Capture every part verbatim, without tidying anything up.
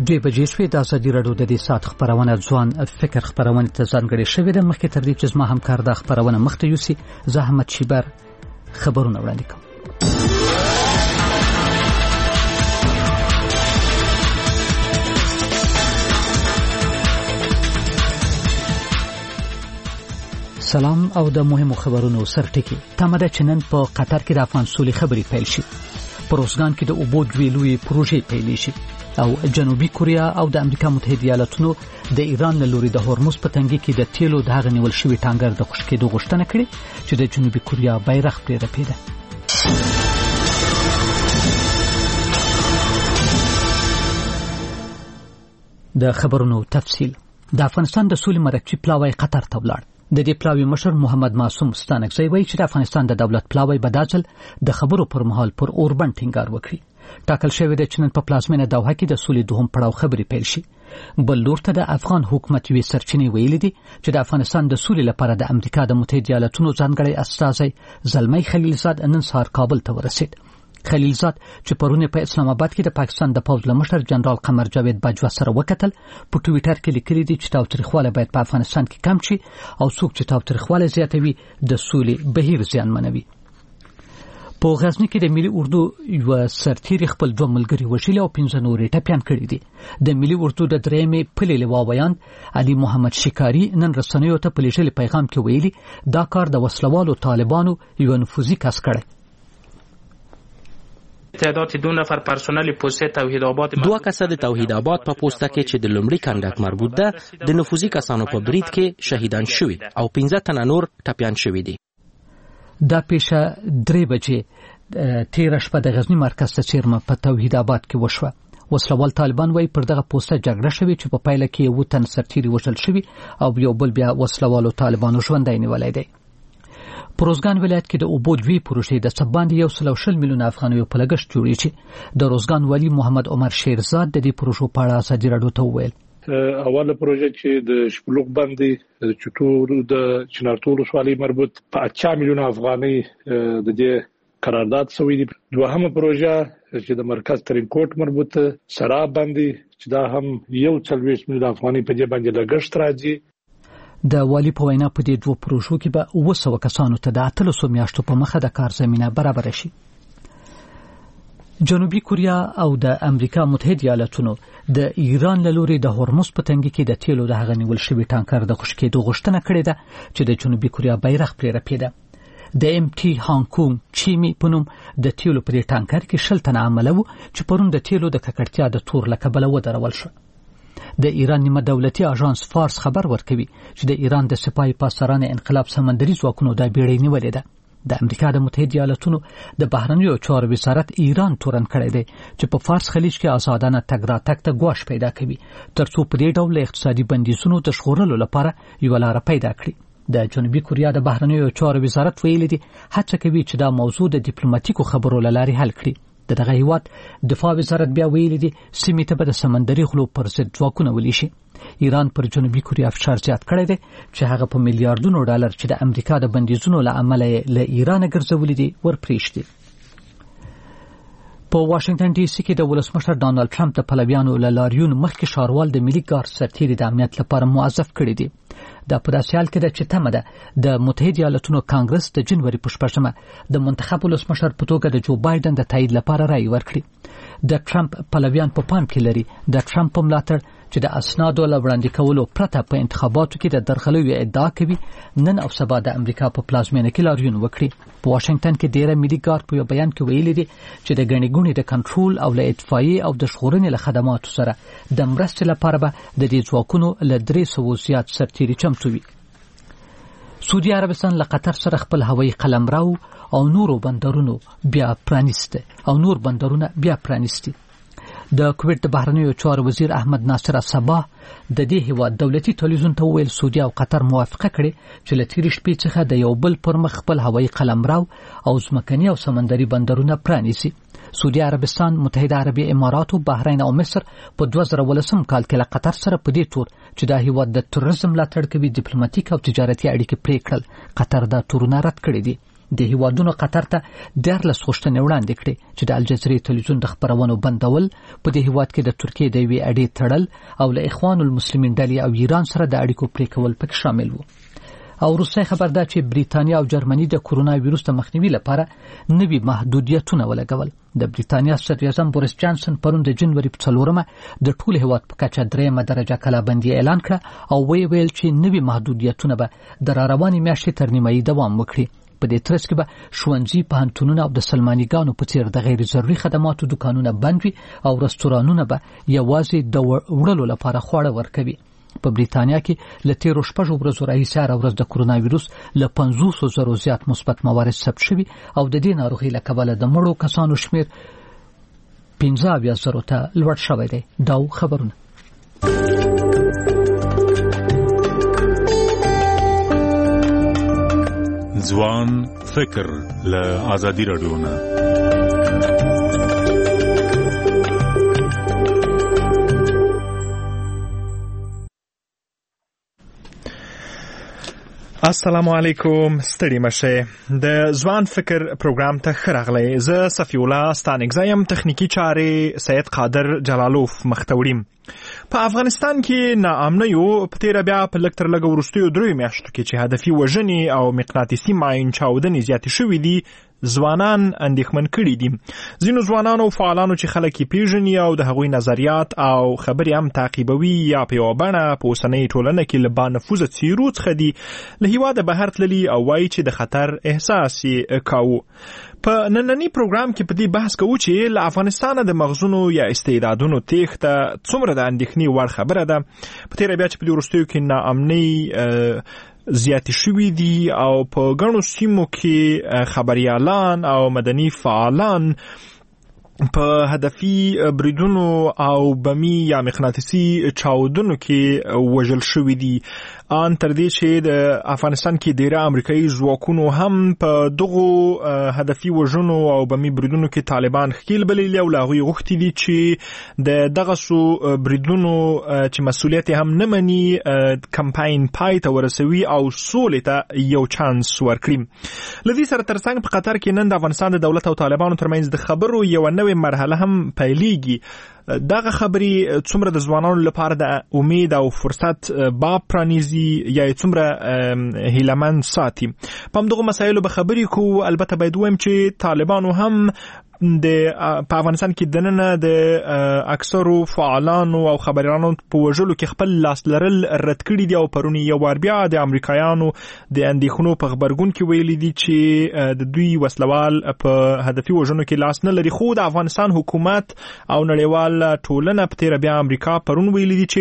دوی بجې شوې د ازادي راډیو د دې ساعت خبرونه ځوان فکر خبرونه ته ځانګړې شوې ده. مخکې تر دې چې زما همکار د خبرونه مخته یوسي زه احمد شیبر خبرونه وړاندې کوم. سلام او د مهمو خبرونو سرټکی. تمه ده چې نن په قطر کې د افغان سولې خبرې پیل شي. په روزګان کې د اوبو دوې لویې پروژې پیل شي او جنوبي کوریا او د امریکا متحده ایالاتونو د ایران له لوري د هورمز په تنګي کې د تیلو د هغه نیول شوی ټانګر د خشکېدو غوښتنه کړې چې د جنوبي کوریا بیرغ پرې رپیده. د خبرونو تفصیل. د افغانستان د سولې مرکزي پلاوی قطر ته ولاړ. د دې پلاوی مشر محمد معصوم ستانکزی وایي چې د افغانستان د دولت پلاوی بداځل د خبرو پر مهال پر اوربند ټینګار وکړي. ټاکل شوی د چنن په پلازمینه دوحه کې د سولې دوهم پړاو خبرې پیل شي. بل لور ته د افغان حکومت وی سرچینې ویلي دي چې د افغانستان د سولې لپاره د امریکا د متحده ایالاتونو ځانګړی استازی زلمی خلیلزاد نن سهار کابل ته ورسید. خلیلزاد چې پرونه په اسلام آباد کې د پاکستان د پوځ لمشر جنرال قمر جاوید باجوا سره وکتل، په ټوئیټر کې لیکلي دي چې تاوتریخواله باید په افغانستان کې کم شي او څوک چې تاوتریخواله زیاتوي د سولې بهیر زیانمنوي. په غزنی کې د ملي اردو یو سرتیر خپل دوه ملګري وشیل او پنځه نورې ټپيان کړي دي. د ملي اردو د درېمې پلي لواویان علي محمد شکاری نن رسنیو ته په لیږلي پیغام کې ویلي دا کار د وسلوالو طالبانو یو نفوذي کس کړی. تعداد دو نفر پرسنل پوسټ توحید آباد دوه کسه د توحید آباد په پوسټه کې چې د لومړي کندک مربوط ده د نفوذي کسانو په برید کې شهیدان شوي او پنځه تنه نور ټپيان شوي دي. دا پیښه درې بجې تیر شپه د غزنی مرکز ته چیرمه په توحید آباد کې وشوه. وسلوال طالبان وایي پر دغه پوسټه جګړه شوې چې په پایله کې یو تن سرتیری وژل شوی او یو بل بیا وسلوالو طالبانو ژوندی نیولای دی. په روزګان ولایت کې د اوبو دوی پروژې د سباندې یو سل او شل میلیون افغانیو په لګښت جوړې شي. د روزګان والی محمد عمر شیرزاد د دې پروژو په اړه ازادي راډیو ته وویل. اوله پروژه چې د شپلوغ باندې چټور د چنارتول ولسوالۍ مربوط په اته میلیون افغانۍ د دې قرارداد شوی دی. دوهمه پروژه چې د مرکز ترینکوټ مربوط سراب باندې چې دا هم یو څلوېښت میلیون افغانۍ په دې باندې لګښت راځي. د والی په وینا په دې دوه پروژو کې به اوه سوه کسانو ته د اتلسو میاشتو په مخه د کار زمينه برابر شي. جنوبي کوریا او د امریکا متحده ایالاتونو د ایران له لوري د هورمز په تنګي کې د تیلو د هغه نیول شوی ټانکر د خشکېدو غوښتنه کړې ده چې د جنوبي کوریا بیرغ پرې رپیده. د ام ټي هانکونګ چیمی په نوم د تیلو پر ټانکر کې شل تنه عامله وو چې پرون د تیلو د ککړتیا د تور لکبله ودرول شو. د ایران نیمه دولتي اژانس فارس خبر ورکوي چې د ایران د سپاه پاسداران انقلاب سمندري ځواکونو د بیړۍ نیولې ده. د امریکا د متحده ایالاتونو د بهرنیو چارو وزارت ایران تورن کړی دی چې په فارس خلیج کې آزادانه تګ راتګ ته ګواښ پیدا کوي ترڅو په دې ډول اقتصادي بندیزونو د شغورلو لپاره یو لار پیدا کړي. د جنوبي کوریا د بهرنیو چارو وزارت ویلي دی هڅه کوي چې دا موضوع د ډیپلوماټیکو خبرو لارې حل کړي. د دغه هیواد دفاع وزارت بیا ویلي دی سیمې ته به د سمندري غلو پر ضد ځواکونه ولیشي. ایران پر جنوبي کوریا فشار زیات کړی دی چې هغه په میلیارډونو ډالر چې د امریکا د بندیزونو له امله له ایران ګرځولې دي ورپریږدي. په واشنگټن ډي سي کې د ولسمشر ډانلډ ټرمپ د پلویانو له لاریون مخکې ښاروال د ملي ګارد سرتیري د امنیت لپاره موظف کړی دی. دا په داسې حال کې ده چې تمه ده د متحده ایالاتونو کانګرس د جنوري په شپږمه د منتخب ولسمشر په توګه د جو بایدن د تایید لپاره رائے ورکړي. د ټرمپ پلویان په پام کې لري د ټرمپ په ملاتړ چې د اسنادو له وړاندې کولو پرته په انتخاباتو کې د درغلیو ادعا کوي نن او سبا د امریکا په پلازمینه کې لاریون وکړي. په واشنگټن کې ډیره ملي ګارد په بیان کې ویلي دي چې د ګڼې ګوڼې د کنټرول او له اطفائیې او د ژغورنې له خدماتو سره د مرستې لپاره به د دې ځواکونو له درې سوو زیات سرتیري چمتو وي. سعودي عربستان له قطر سره خپل هوایي قلمرو او نورو بندرونو بیا پرانیسته او نور بندرونه بیا پرانیستي. د کویت د بهرنیو چارو وزیر احمد ناصر صباح د دې هیواد دولتي تلویزیون ته ویل سعودي او قطر موافقه کړې چې له تیرې شپې څخه د یو بل پر مخ خپل هوایي قلمرو او ځمکني او سمندري بندرونه پرانیسي. سعودي عربستان، متحده عربي امارات او بحرین او مصر په دوه زره ولسم کال کې له قطر سره په دې تور چې دا هیواد د تروریزم ملاتړ کوي ډیپلوماټیک او تجارتي اړیکې پرې کړل. قطر دا تورونه رد کړې دي. د هیوادونو قطر ته دیارلس غوښتنې وړاندې کړې چې د الجزیرې تلویزیون د خبرونو بندول، په دې هیواد کې د ترکیې د یوې اډې تړل او له اخوان المسلمین ډلې او ایران سره د اړیکو پرې کول پکې شامل وو. او روسیه خبر ده چې بریتانیا او جرمني د کورونا وایروس د مخنیوي لپاره نوي محدودیتونه ولګول. د بریتانیا صدر اعظم بوریس جانسن پرون د جنوري په څلورمه د ټول هیواد په کچه درېمه درجه کلابندي اعلان کړه او وی ویل چې نوي محدودیتونه به د راروانې میاشتې تر نیمایي دوام وکړي. په دې ترڅ کې به ښوونځي، پوهنتونونه او د سلمانیګانو په څیر د غیر ضروري خدماتو دکانونه بند وي او رستورانونه به یوازې د وړلو لپاره خواړه ورکوي. په بریتانیا کې له تیرو شپږو ورځو راهیسې هره ورځ د کورونا وایروس له پنځوسو زرو زیات مثبت موارد ثبت شوي او د دې ناروغۍ له کبله د مړو کسانو شمیر پنځه اویا زرو ته لوړ شوی دی. دا خبرونه ځوان فکر له آزادي رادیو نه. السلام علیکم، ستړي مشه. د ځوان فکر پروګرام ته ښه راغلی. زه صفی الله ستانکزایم، تخنیکی چارې سید قادر جلالوف مختوړیم. په افغانستان کې ناامنیو په تیر بیا په لږ تر لږه وروستیو دریو میاشتو کې چې هدفي وژنې او مقناطیسي ماین چاودنې زیاتې شوې دي، ځوانان اندېښمن کړي دي. ځینو ځوانانو او فعالانو چې خلک یې پیژني او د هغوی نظریات او خبرې هم تعقیبوي یا په یوه بڼه په اوسنۍ ټولنه کې له بانفوذه څیرو څخه دي، له هېواده بهر تللي او وایي چې د خطر احساس یې کاوه. په نننی پروګرام کې په دې بحث کوو چې له افغانستانه د مغزونو یا استعدادونو تېښته څومره د اندېښنې وړ خبره ده. په تېره بیا چې په دې وروستیو کې ناامنۍ زیاتې شوي دي او په ګڼو سیمو کې خبریالان او مدني فعالان په هدفي بریدونو او بمي یا مقناطیسي چاودنو کې وژل شوي دي. ان تر دې چې د افغانستان کې ډیره امریکایي ځواکونو هم په دغو هدفي وژنو او بمي بریدونو کې طالبان ښکیل بللي او له هغوی غوښتي دي چې د دغسو بریدونو چې مسؤلیت هم نه مني کمپاین پای ته ورسوي او سولې ته یو چانس ورکړي. له دې سره ترڅنګ په قطر کې نن د افغانستان د دولت او طالبانو ترمنځ د خبرو یوه نوې مرحله هم پیلېږي. دغه خبرې څومره د ځوانانو لپاره د امید او فرصت باب پرانیزي یا څومره هیلهمند ساتي، په همدغو مسایلو به خبرې کوو. البته باید ووایم چې طالبانو هم د په افغانستان کې دننه د اکثرو فعالانو او خبريالانو په وژلو کې خپل لاس لرل رد کړي دي او پرونی یو بار بیا د امریکایانو د اندېښنو په خبرګون کې ویلي دي چې د دوی وسلوال په هدفي وژنو کې لاس نه لري. خو د افغانستان حکومت او نړیوال ټولنه په تیر بیا امریکا پرون ویلي دي چې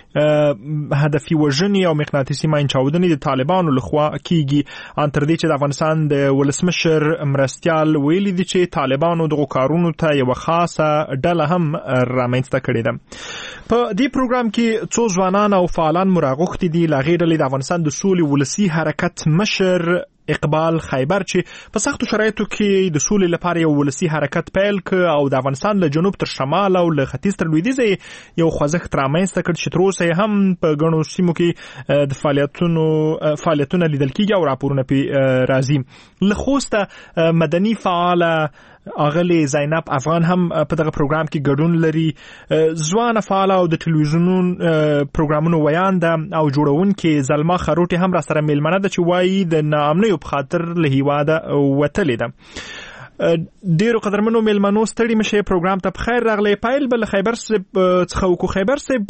هدفي وژنې او مقناطیسي ماین چاودنې د طالبانو لخوا کیږي. ان تر دې چې د افغانستان د ولسمشر مرستیال ویلي دي چې طالبانو دغه کارونو ته یو خاصه ډله هم رامنځته کړې ده. په دې پروګرام کې څو ځوانان او فعالان مراغوښتي دي. له هغې ډلې د افغانستان د سولې ولسي حرکت مشر اقبال خیبر چې په سختو شرایطو کې د سولې لپاره یو ولسي حرکت پیل ک او د افغانستان له جنوب تر شمال او له ختیځ تر لویدیځ یو خوځښت رامنځته کړ چې تر اوسه هم په ګڼو سیمو کې د فعالیتونو فعالیتونه لیدل کېږي او راپورونه پې راځي. له خوسته مدني فعاله اغلی زینب افغان هم په دغه پروګرام کې ګډون لري. ځوان فعال او د ټلویزیون پروګرامونو ویانده او جوړونکې زلما خروټي هم را سره میلمنه ده چې وایي د ناامنیو په خاطر له هیواده وتلې ده. ډیرو قدرمنو میلمنو ستړي مشه، پروګرام ته بخیر راغلی. پایل بل خیبر صاحب څخه وکړو. خیبر صاحب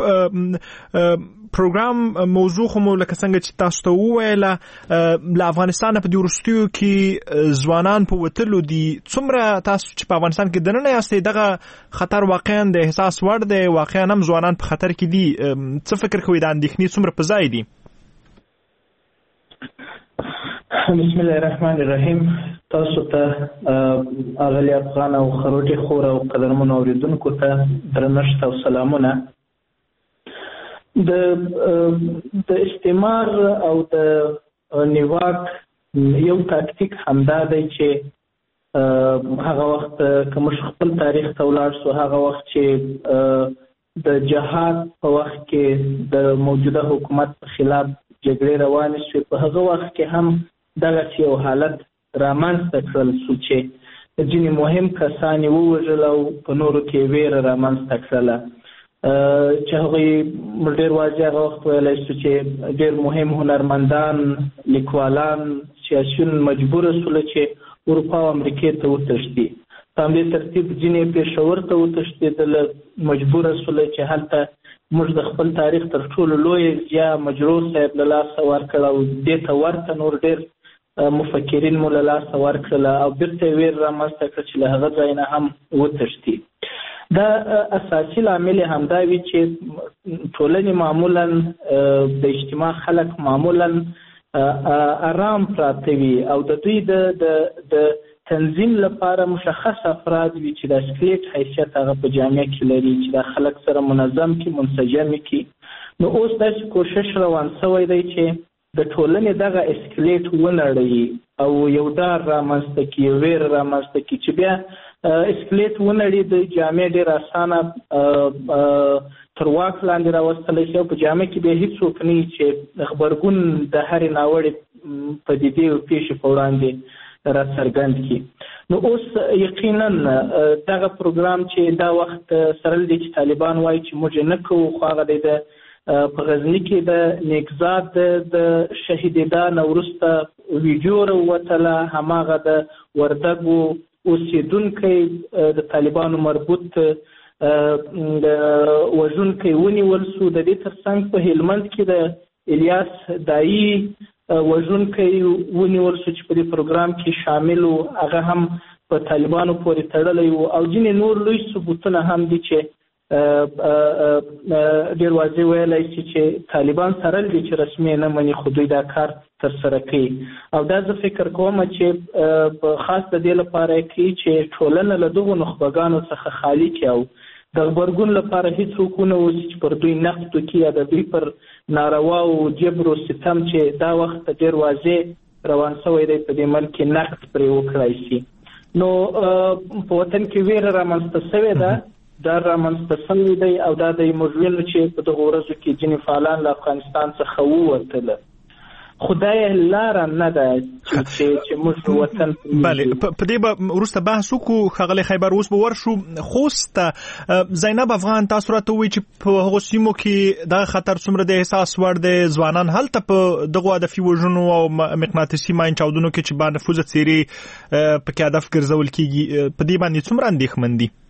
پروګرام موضوع خو مو لکه څنګه چې تاسو ته وویله له افغانستانه په دې وروستیو کې ځوانان په وتلو دي. څومره تاسو چې په افغانستان کې دننه یاستئ دغه خطر واقعا د احساس وړ دی؟ واقعا هم ځوانان په خطر کې دي. څه فکر کوئ د اندېښنې څومره په ځای دي؟ بسم الله الرحمن الرحیم. تاسو ته اغلی افغان او خروټي خور او قدرمنو اوریدونکو ته درنښت او سلامونه. د د استعمار او د نیواک یو تاکتیک همدا دی چې هغه وخت که موږ خپل تاریخ ته ولاړ سو، هغه وخت چې د جهاد په وخت کې د موجوده حکومت په خلاف جګړې روانې شوې، په هغه وخت کې هم دغه یو حالت رامنځته کړل شو چې ځینې مهم کسان یې ووژل او په نورو کې ویره رامنځته کړله چې هغوی ډېر واضح هغه وخت ویلی شو چې ډېر مهم هنرمندان لیکوالان سیاسیون مجبوره شوله چې اروپا او امریکې ته وتښتي. په همدې ترتیب ځینې پېښور ته وتښتېدله مجبوره شوله چې هلته موږ د خپل تاریخ تر ټولو لوی ضیا مجرور صاحب له لاسه ورکړه او دې ته ورته نور ډېر مفکرین مو له لاسه ورکړله او بیرته یې ویره رامنځته کړه چې له هغه ځای نه هم وتښتي. دا اساسي لامل همدا وي چې ټولنې معمولا د اجتماع خلک معمولا آرام پراته وي او د دوی د تنظیم لپاره مشخص افراد وي چې د اسکلیټ حیثیت هغه په جامعه کې لري چې د خلک سره منظم کړي منسجم کړي. نو اوس داسې کوشش روان شوی دی چې د ټولنې دغه اسکلیټ ونړوي او یو ډار رامنځته کړي ویره رامنځته کړي چې بیا اسکلیټ ونړي د جامعه ډېر اسانه تر واک لاندې راوستلی شي او په جامعه کې بیا هېڅوک نه وي چې غبرګون د هرې ناوړې پدیدې او پېښې په وړاندې را څرګند کړي. نو اوس یقینا دغه پروګرام چې دا وخت سره دی چې طالبان وایي چې موږ یې نه کوو خو هغه دی د په غزني کې د نیکزاد د شهیدېدا نه وروسته ویډیو راووتله هماغه د وردګو اوسېدونکی د طالبانو مربوط وژونکی ونیول شو. د دې ترڅنګ په هلمند کې د الیاس دایي وژونکی ونیول شو چې په دې پروګرام کې شامل و هغه هم په طالبانو پورې تړلی و او ځینې نور لوی ثبوتونه هم دي چې ډېر واضح ویلی شي چې طالبان سره دي چې رسمي نه مني خو دوی دا کار ترسره کوي او دا زه فکر کوم چې خاص د دې لپاره کوي چې ټولنه له دغو نخبګانو څخه خالي کړي او د غبرګون لپاره هېڅوک ونه اوسي چې پر دوی نقد وکړي یا د دوی پر ناروا او جبر او ستم چې دا وخت ډېر واضح روان شوی دی په دې ملک کې نقد پرې وکړی شي. نو په وطن کې ویره رامنځته شوې ده دا رامنځته شوی دی او دا د موږ ویلو چې په دغو ورځو کې ځینې فعالان له افغانستان څخه ووتله خدای لاره نه ده چې موږ وطن بله په دې به وروسته بحث وکړو. ښاغلی خیبر اوس به ورشو خوست ته. زینب افغان تاسو راته ووایئ چې په هغو سیمو کې دغه خطر څومره د احساس وړ دی ځوانان هلته په دغو هدفي وژنو او مقناطیسي ماین چاودنو کې چې با نفوذه څیرې پکې هدف ګرځول کېږي په دې باندې څومره اندېښمن دي؟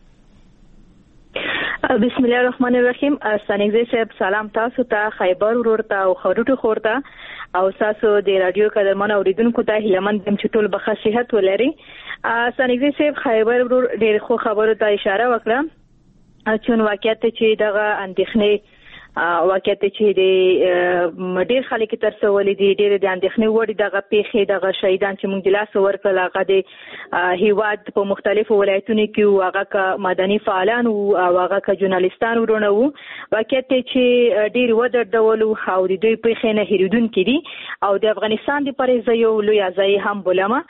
بسم الله الرحمن الرحیم. ستانکزی صاحب سلام تاسو ته خیبر ورور ته او خروټو خور ته او تاسو د رادیو قدرمن اوریدونکو ته هیلمن دم چې ټول به صحت ولري. ستانکزی صاحب خیبر ورور ډېر خو خبرو ته اشاره وکړه چې واقعیت چې دغه اندېښنې واقعیت چې د ډېر خلک تر څو ولې دي ډېر د اندېښنې وړ دغه پیښې دغه شهیدان چې موږ د لاس ورکړل هغه د هیواد په مختلفو ولایتونو کې هغه که مدني فعالان او هغه که ژورنالیستان ورونه وو واقعیت چې ډېر ودردول او د دوی پیښې نه هېرېدونکي دي او د افغانستان دپاره زه یو لوی ځای هم بولمه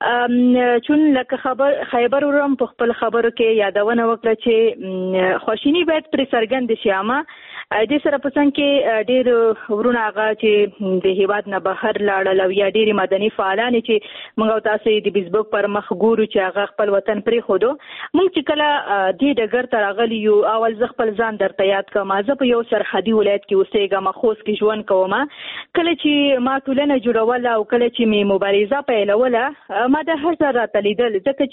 چون لکه خبر خیبر ورم په خپل خبرو کې یادونه وکړه چې خواشیني باید پرې څرګنده شي. اما دې سره په څنګ کې ډېر ورونه هغه چې د هیواد نه بهر لاړل او یا ډېرې مدني فعالان چې موږ او تاسو د فیسبوک پر مخ ګورو چې هغه خپل وطن پرېښودو. موږ چې کله دې ډګر ته راغلي یو اول زه خپل ځان درته یاد کړم. زه په یو سرحدي ولایت کې اوسېږم خوست کې ژوند کوم. کله چې ما ټولنه جوړوله او کله چې مې مبارزه پیلوله ما د هر ځای راته لیدل ځکه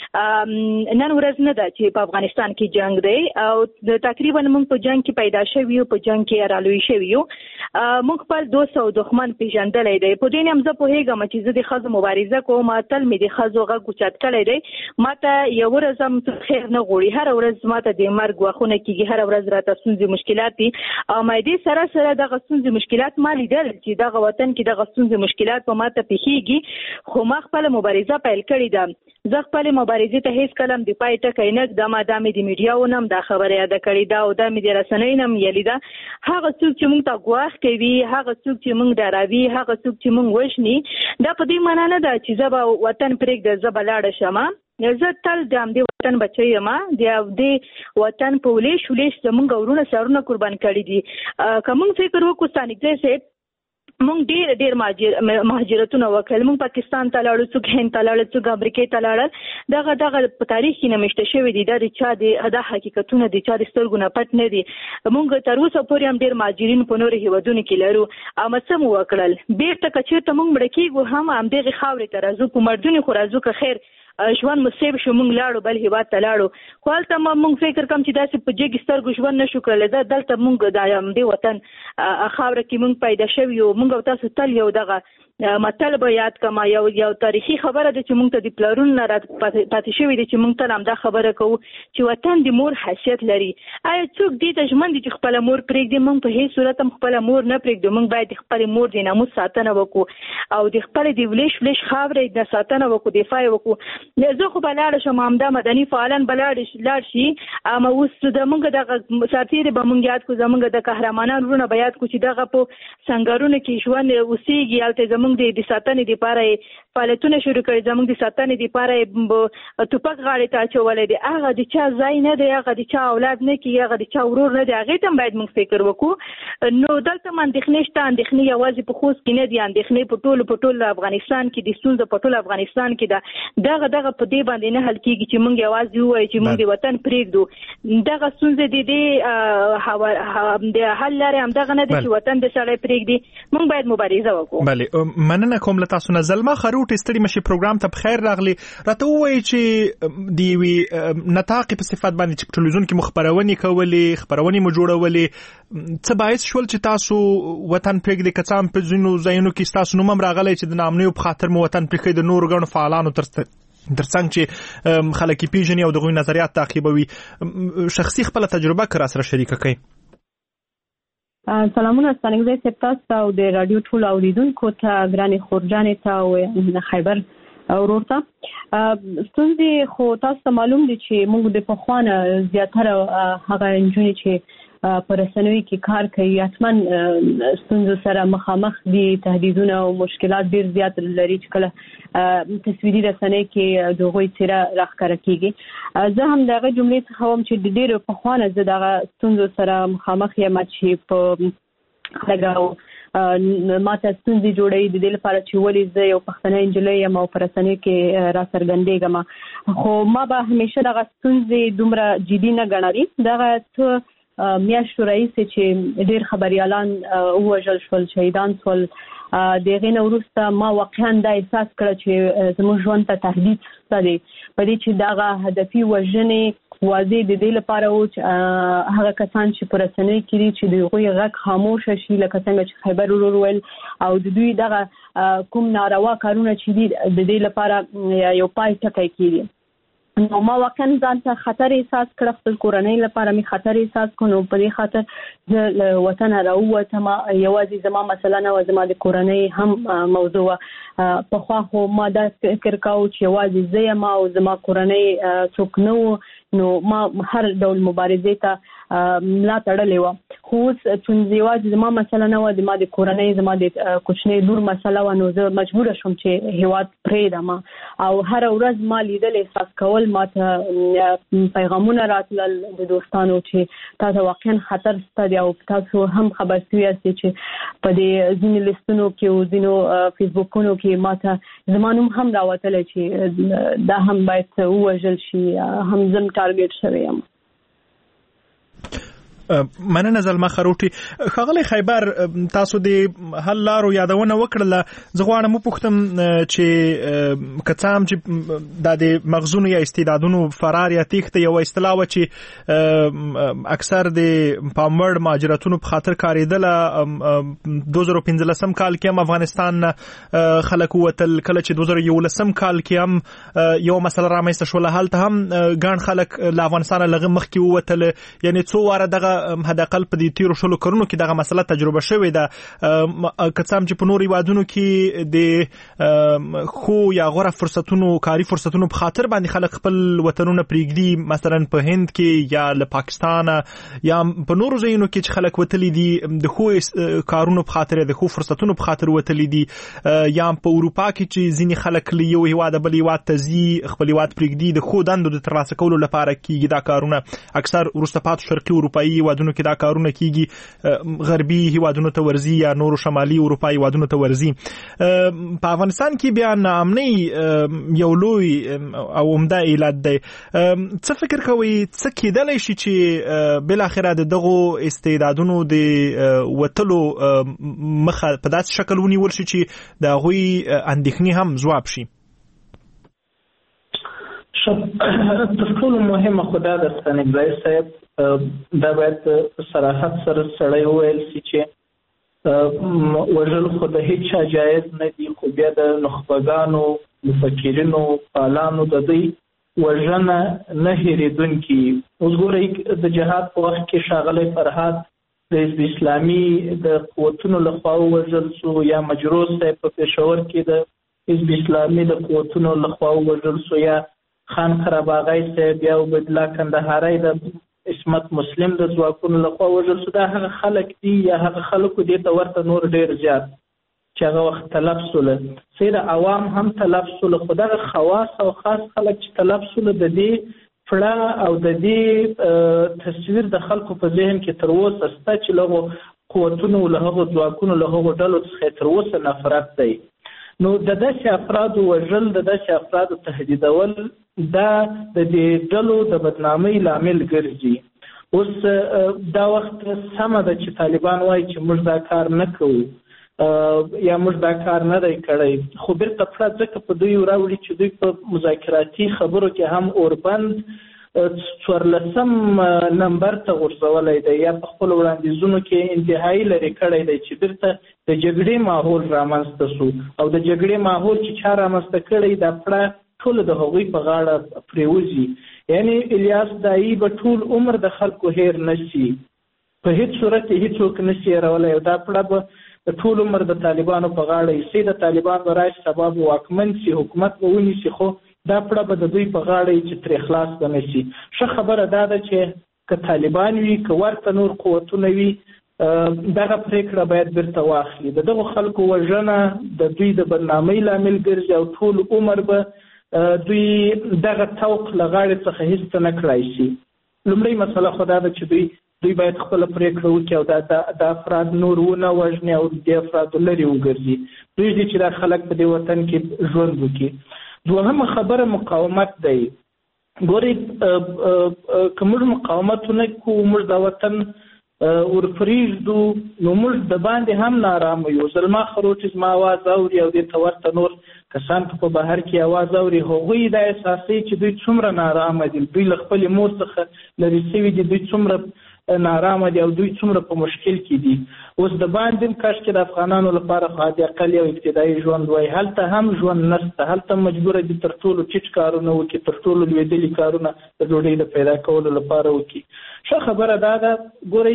چې نن ورځ نه ده چې په افغانستان کې جنګ دی او تقریبا موږ په جنګ کې پیدا شوي یو په جنګ کې رالوی شوي یو موږ خپل دوست او دښمن پیژندلی دی. په دې نه هم زه پوهېږم چې زه د ښځو مبارزه کوم تل مې د ښځو غږ اوچت کړی دی. ما ته یو ورځ هم خیر نه غواړي هره ورځ ما ته د مرګ واخونه کېږي هره ورځ راته ستونزې مشکلات دي او ما دې سره سره دغه ستونزې مشکلات ما لیدل چې دغه وطن کې دغه ستونزې مشکلات په ما ته پېښېږي خو ما خپله مبارزه پیل کړې ده. زه خپلې مبارزې ته هېڅ کله هم د پای ټکی نه ږدم. دا مې د میډیاو نه هم دا خبره یاده کړې ده او دا مې د رسنیو نه هم ویلې ده. هغه څوک چې موږ ته ګواښ کوي هغه څوک چې موږ ډاروي هغه څوک چې موږ وژني دا په دې معنا نه ده چې زه به وطن پرېږده زه به لاړه شم. زه تل د همدې وطن بچی یم. د همدې وطن په ولیش ولیش زموږ ورونه سرونه قربان کړي دي. که موږ فکر وکړو ستانکزی صاحب مونږ ډېر ډېر مهاجرتونه وکړل. مونږ پاکستان ته لاړو، څوک هند ته لاړل، څوک امریکا ته لاړل. دغه دغه په تاریخ کې نمشته شوی دي، دا د چا د حقیقتونه د چا د سترګو نه پټ نه دي. مونږ تر اوسه پورې هم ډېر مهاجرین په نورو هیوادونو کې لرو. او څه مو وکړل، بیرته که چېرته مونږ مړه کېږو هم همدغې خاورې ته راځو، په مردونې خو راځو که خیر ژوند مصیب شو مونږ لاړو بل هیواد ته لاړو. خو هلته مونږ فکر کوم چې داسې په جګې سترګو ژوند نه شو کړلی. دا دلته مونږ د همدې وطن خاوره کې مونږ پیدا شوي یو. مونږ او تاسو تل یو دغه متل به یاد کما، یو یو تاریخي خبره ده چې مونږ ته د پلرونو نه پاتې شوي دي چې مونږ تل همدا خبره کوو چې وطن د مور حیثیت لري. آیا څوک دې ته ژمن دي چې خپله مور پرېږدي؟ مونږ په هېڅ صورت هم خپله مور نه پرېږدو. مونږ باید د خپلې مور د ناموس ساتنه وکړو او د خپلې د ولیش ولیش خاورې د ساتنه وکړو، دفاع یې وکړو. زه خو به لاړه شم، همدا مدني فعالان به لاړ شي. اما اوس زمونږ دغه سرتېرې به مونږ یاد کړو، زمونږ د قهرمانان وروڼه به یاد کړو چې دغه په سنګرونو کې ژوند اوسېږي. هلته زمونږ د ساتنې دپاره یې فعالیتونه شروع کړي، زمونږ د ساتنې دپاره یې ټوپک غاړې ته اچولی دی. هغه د چا ځای نه دی، هغه د چا اولاد نه کېږي، هغه د چا ورور نه دی. هغې ته هم باید مونږ فکر وکړو. نو دلته هم اندېښنې شته. اندېښنې یوازې په خوست کې نه دي، اندېښنې په ټولو په ټول افغانستان کې دي، ستونزه په ټول افغانستان کې ده. دغه دغه په دې باندې نه حل کېږي چې مونږ یوازې ووایو چې مونږ د وطن پرېږدو. دغه ستونزې د دې د حل لارې همدغه نه ده چې وطن د سړی پرېږدي. مونږ باید مبارزه وکړو. بلې، مننه کوم له تاسو نه. زلمه خروټ ستړي مشي پروګرام ته بخیر راغلی. راته ووایي چې د یوې نطاقې په صفت باندې چې په ټلویزیون کې مو خپرونې کولې، خپرونې مو جوړولې، څه باعث شول چې تاسو وطن پرېږدئ؟ که څه هم په ځینو ځایونو کې ستاسو نوم هم راغلی چې د ناامنیو په خاطر مو وطن پرېښی، د نورو ګڼو فعالانو تر ترڅنګ چې خلک یې پېژني او د هغوی نظریات تعقیبوي. شخصي خپله تجربه که راسره شریکه کوئ. سلامونه ستانکزی صاحب تاسو ته او د راډیو ټولو اوریدونکو ته، ګرانې خورجانې ته او خیبر ورور ته. ستونزې خو تاسو ته معلوم دي چې موږ د پخوا نه زیاتره هغه نجونې چې په رسنیو کې کار کوي حتما ستونزو سره مخامخ دي. تهدیدونه او مشکلات ډېر زیات لري چې کله تصویري رسنۍ کې د هغوی څېره راښکاره کېږي. زه هم د هغه جملې څخه وم چې د ډېرو پخوا نه زه دغه ستونزو سره مخامخ یم چې په خلک ما ته ستونزې جوړوي د دې لپاره چې ولې زه یو پښتنه نجلۍ یم او په رسنیو کې راڅرګندېږم. خو ما به همیشه دغه ستونزې دومره جدي نه ګڼلې. دغه څه میاشتو راهیسې چې ډېر خبریالان ووژل شول، شهیدان شول، د هغې نه وروسته ما واقعا دا احساس کړه چې زموږ ژوند ته تهدید شته دی، په دې چې دغه هدفي وژنې واضح د دې لپاره و چې هغه کسان چې په رسنیو کې دي چې د هغوی غږ خاموشه شي، لکه څنګه چې خیبر ورور ویل، او د دوی دغه کوم ناروا کارونه چې دي د دې لپاره یو پای ټکی کېږي. نو ما واقعا ځان ته خطر احساس کړه، خپل کورنۍ لپاره مې خطر احساس کړ. نو په دې خاطر زه له وطنه راووتم. یوازې زما مسله نه وه، زما د کورنۍ هم موضوع وه. پخوا خو ما دا فکر کاوه چې یوازې زه یم او زما کورنۍ څوک نه وو، نو ما هر ډول مبارزې ته ملا تړلې وه. خو اوس چې یوازې زما مسله نه وه، زما د کورنۍ، زما د کوچنۍ لور مسله وه، نو زه مجبوره شوم چې هیواد پرېږدم. او هره ورځ ما لیدل، احساس کول، ما ته پیغامونه راتلل د دوستانو چې تاسو واقعا خطر شته دی، او تاسو هم خبر شوي یاستئ چې په دې ځینې لیستونو کې او ځینو فیسبوکونو کې ما ته زما نوم هم راوتلی چې دا هم باید ووژل شي، هم زم ټارګېټ شوی یم. مننه زلمه خروټي. ښاغلی خیبر، تاسو د حل لارو یادونه وکړله. زه غواړم وپوښتم چې که څه هم چې دا د مغزونو یا استعدادونو فرار یا تېښته یوه اصطلاح وه چې اکثر د پاموړ مهاجرتونو په خاطر کارېدله. دوه زره پنځلسم کال کې هم افغانستان نه خلک ووتل، کله چې دوه زره یولسم کال کې هم یوه مسله رامنځته شوله، هلته هم ګڼ خلک له افغانستانه لږ مخکې ووتل. یعنې څو واره دغه حداقل په دې تیرو شلو کلونو کې دغه مسله تجربه شوې ده. که څه هم چې په نورو هیوادونو کې د ښو یا غوره فرصتونو، کاري فرصتونو په خاطر باندې خلک خپل وطنونه پرېږدي، مثلا په هند کې یا له پاکستانه یا په نورو ځایونو کې چې خلک وتلي دي د ښو کارونو په خاطر، د ښو فرصتونو په خاطر وتلي دي، یا په اروپا کې چې ځینې خلک له یو هیواده بل هیواد ته ځي، خپل هیواد پرېږدي د ښو دندو د ترلاسه کولو لپاره کېږي دا کارونه. اکثر وروسته پاتې شرقي اروپایي هیوادونو کې دا کارونه کیږي غربي هیوادونو ته ورزي یا نورو شمالي اروپا هیوادونو ته ورزي. په افغانستان کې بیا ناامنۍ یو لوی او عمده علت دی. څه فکر کوئ څه کېدلی شي چې بل اخره د دغو استعدادونو د وتلو مخه په داسې شکل ونیول شي چې د هغوی اندېښنې هم ځواب شي؟ تر ټولو مهمه خو دا ده ستانکزی صاحب، دا باید په صراحت سره سړی وویل شي چې وژل خو د هیڅ چا جایز نه دي، خو بیا د نخبګانو مفکرینو فعالانو د دوی وژنه نه هېرېدونکي. اوس ګورئ د جهاد په وخت کې ښاغلی فرهاد د حزب اسلامي د قوتونو لخوا ووژل شو، یا مجروح صاحب په پېښور کې د حزب اسلامي د قوتونو لخوا ووژل شو، یا خان قرهباغی صاحب یا عبیدالله کندهاری د عصمت مسلم د ځواکونو لخوا وژل شو. دا هغه خلک دي یا هغه خلکو دې ته ورته نور ډېر زیات چې هغه وخت تلف سوله، سید عوام هم تلف سوله، خو دغه خواص او خاص خلک چې تلف سوله د دې فړه او د دې تصویر د خلکو په ذهن کې تر اوسه شته چې له هغو قوتونو له هغو ځواکونو له هغو ډلو څخه تر اوسه نفرت دی. نو د داسې افرادو وژل، د داسې افرادو تهدیدول دا د دې ډلو د بدنامۍ لامل ګرځي. اوس دا وخت سمه ده چې طالبان وایي چې موږ دا کار نه کوو یا موږ دا کار نه دی کړی، خو بیرته پړه ځکه په دوی راوړي چې دوی په مذاکراتي خبرو کې هم اوربند څوارلسم نمبر ته غورځولی دی، یا په خپلو وړاندیزونو کې انتهایي لرې کړی دی چې بیرته د جګړې ماحول رامنځته شو، او د جګړې ماحول چې چا رامنځته کړی دا پړه ټول د هغوی په غاړه پرېوځي. یعنی الیاس دایي به ټول عمر د خلکو هیر نشي، په هیڅ صورت یې هیڅوک نشي هیرولی، او دا پړه به د ټول عمر د طالبانو په غاړه ایسي. د طالبان به راشي سبا به واکمن شي، حکومت به ونیسي، خو دا پړه به د دوی په غاړه وي چې ترې خلاص به نه شي. ښه خبره دا ده چې که طالبان وي که ورته نور قوتونه وي دغه پرېکړه باید بیرته واخلي. د دغو خلکو وژنه د دوی د بدنامۍ لامل ګرځي، او ټول عمر به دوی دغه توق له غاړې څخه هېڅ څه نه کړای شي. لومړۍ مسله خو دا ده چې دوی دوی باید خپله پرېکړه وکړي او دا د افراد نور ونه وژني او د افرادو لرې وګرځي. دوی دي چې دا خلک په دې وطن کې ژوند وکړي. دوهمه خبره مقاومت دی. ګورئ که موږ مقاومت ونه کوو، موږ دا وطن ورپرېږدو، نو موږ د باندې هم نارامه یو. زلما خروټي زما اواز اوري او دې ته ورته نور کسان په بهر کې اواز اوري، هغوی دا احساسوي چې دوی څومره نارامه دي، دوی له خپلې مور څخه لرې شوي دي، دوی څومره نارامه دي او دوی څومره په مشکل کې دي. اوس د باندې هم کاشکې د افغانانو لپاره خو حد اقل یو ابتدایي ژوند وای، هلته هم ژوند نشته، هلته مجبوره دي تر ټولو ټیټ کارونه وکړي، تر ټولو لوېدلي کارونه د ډوډۍ د پیدا کولو لپاره وکړي. ښه خبره دا ده. ګورئ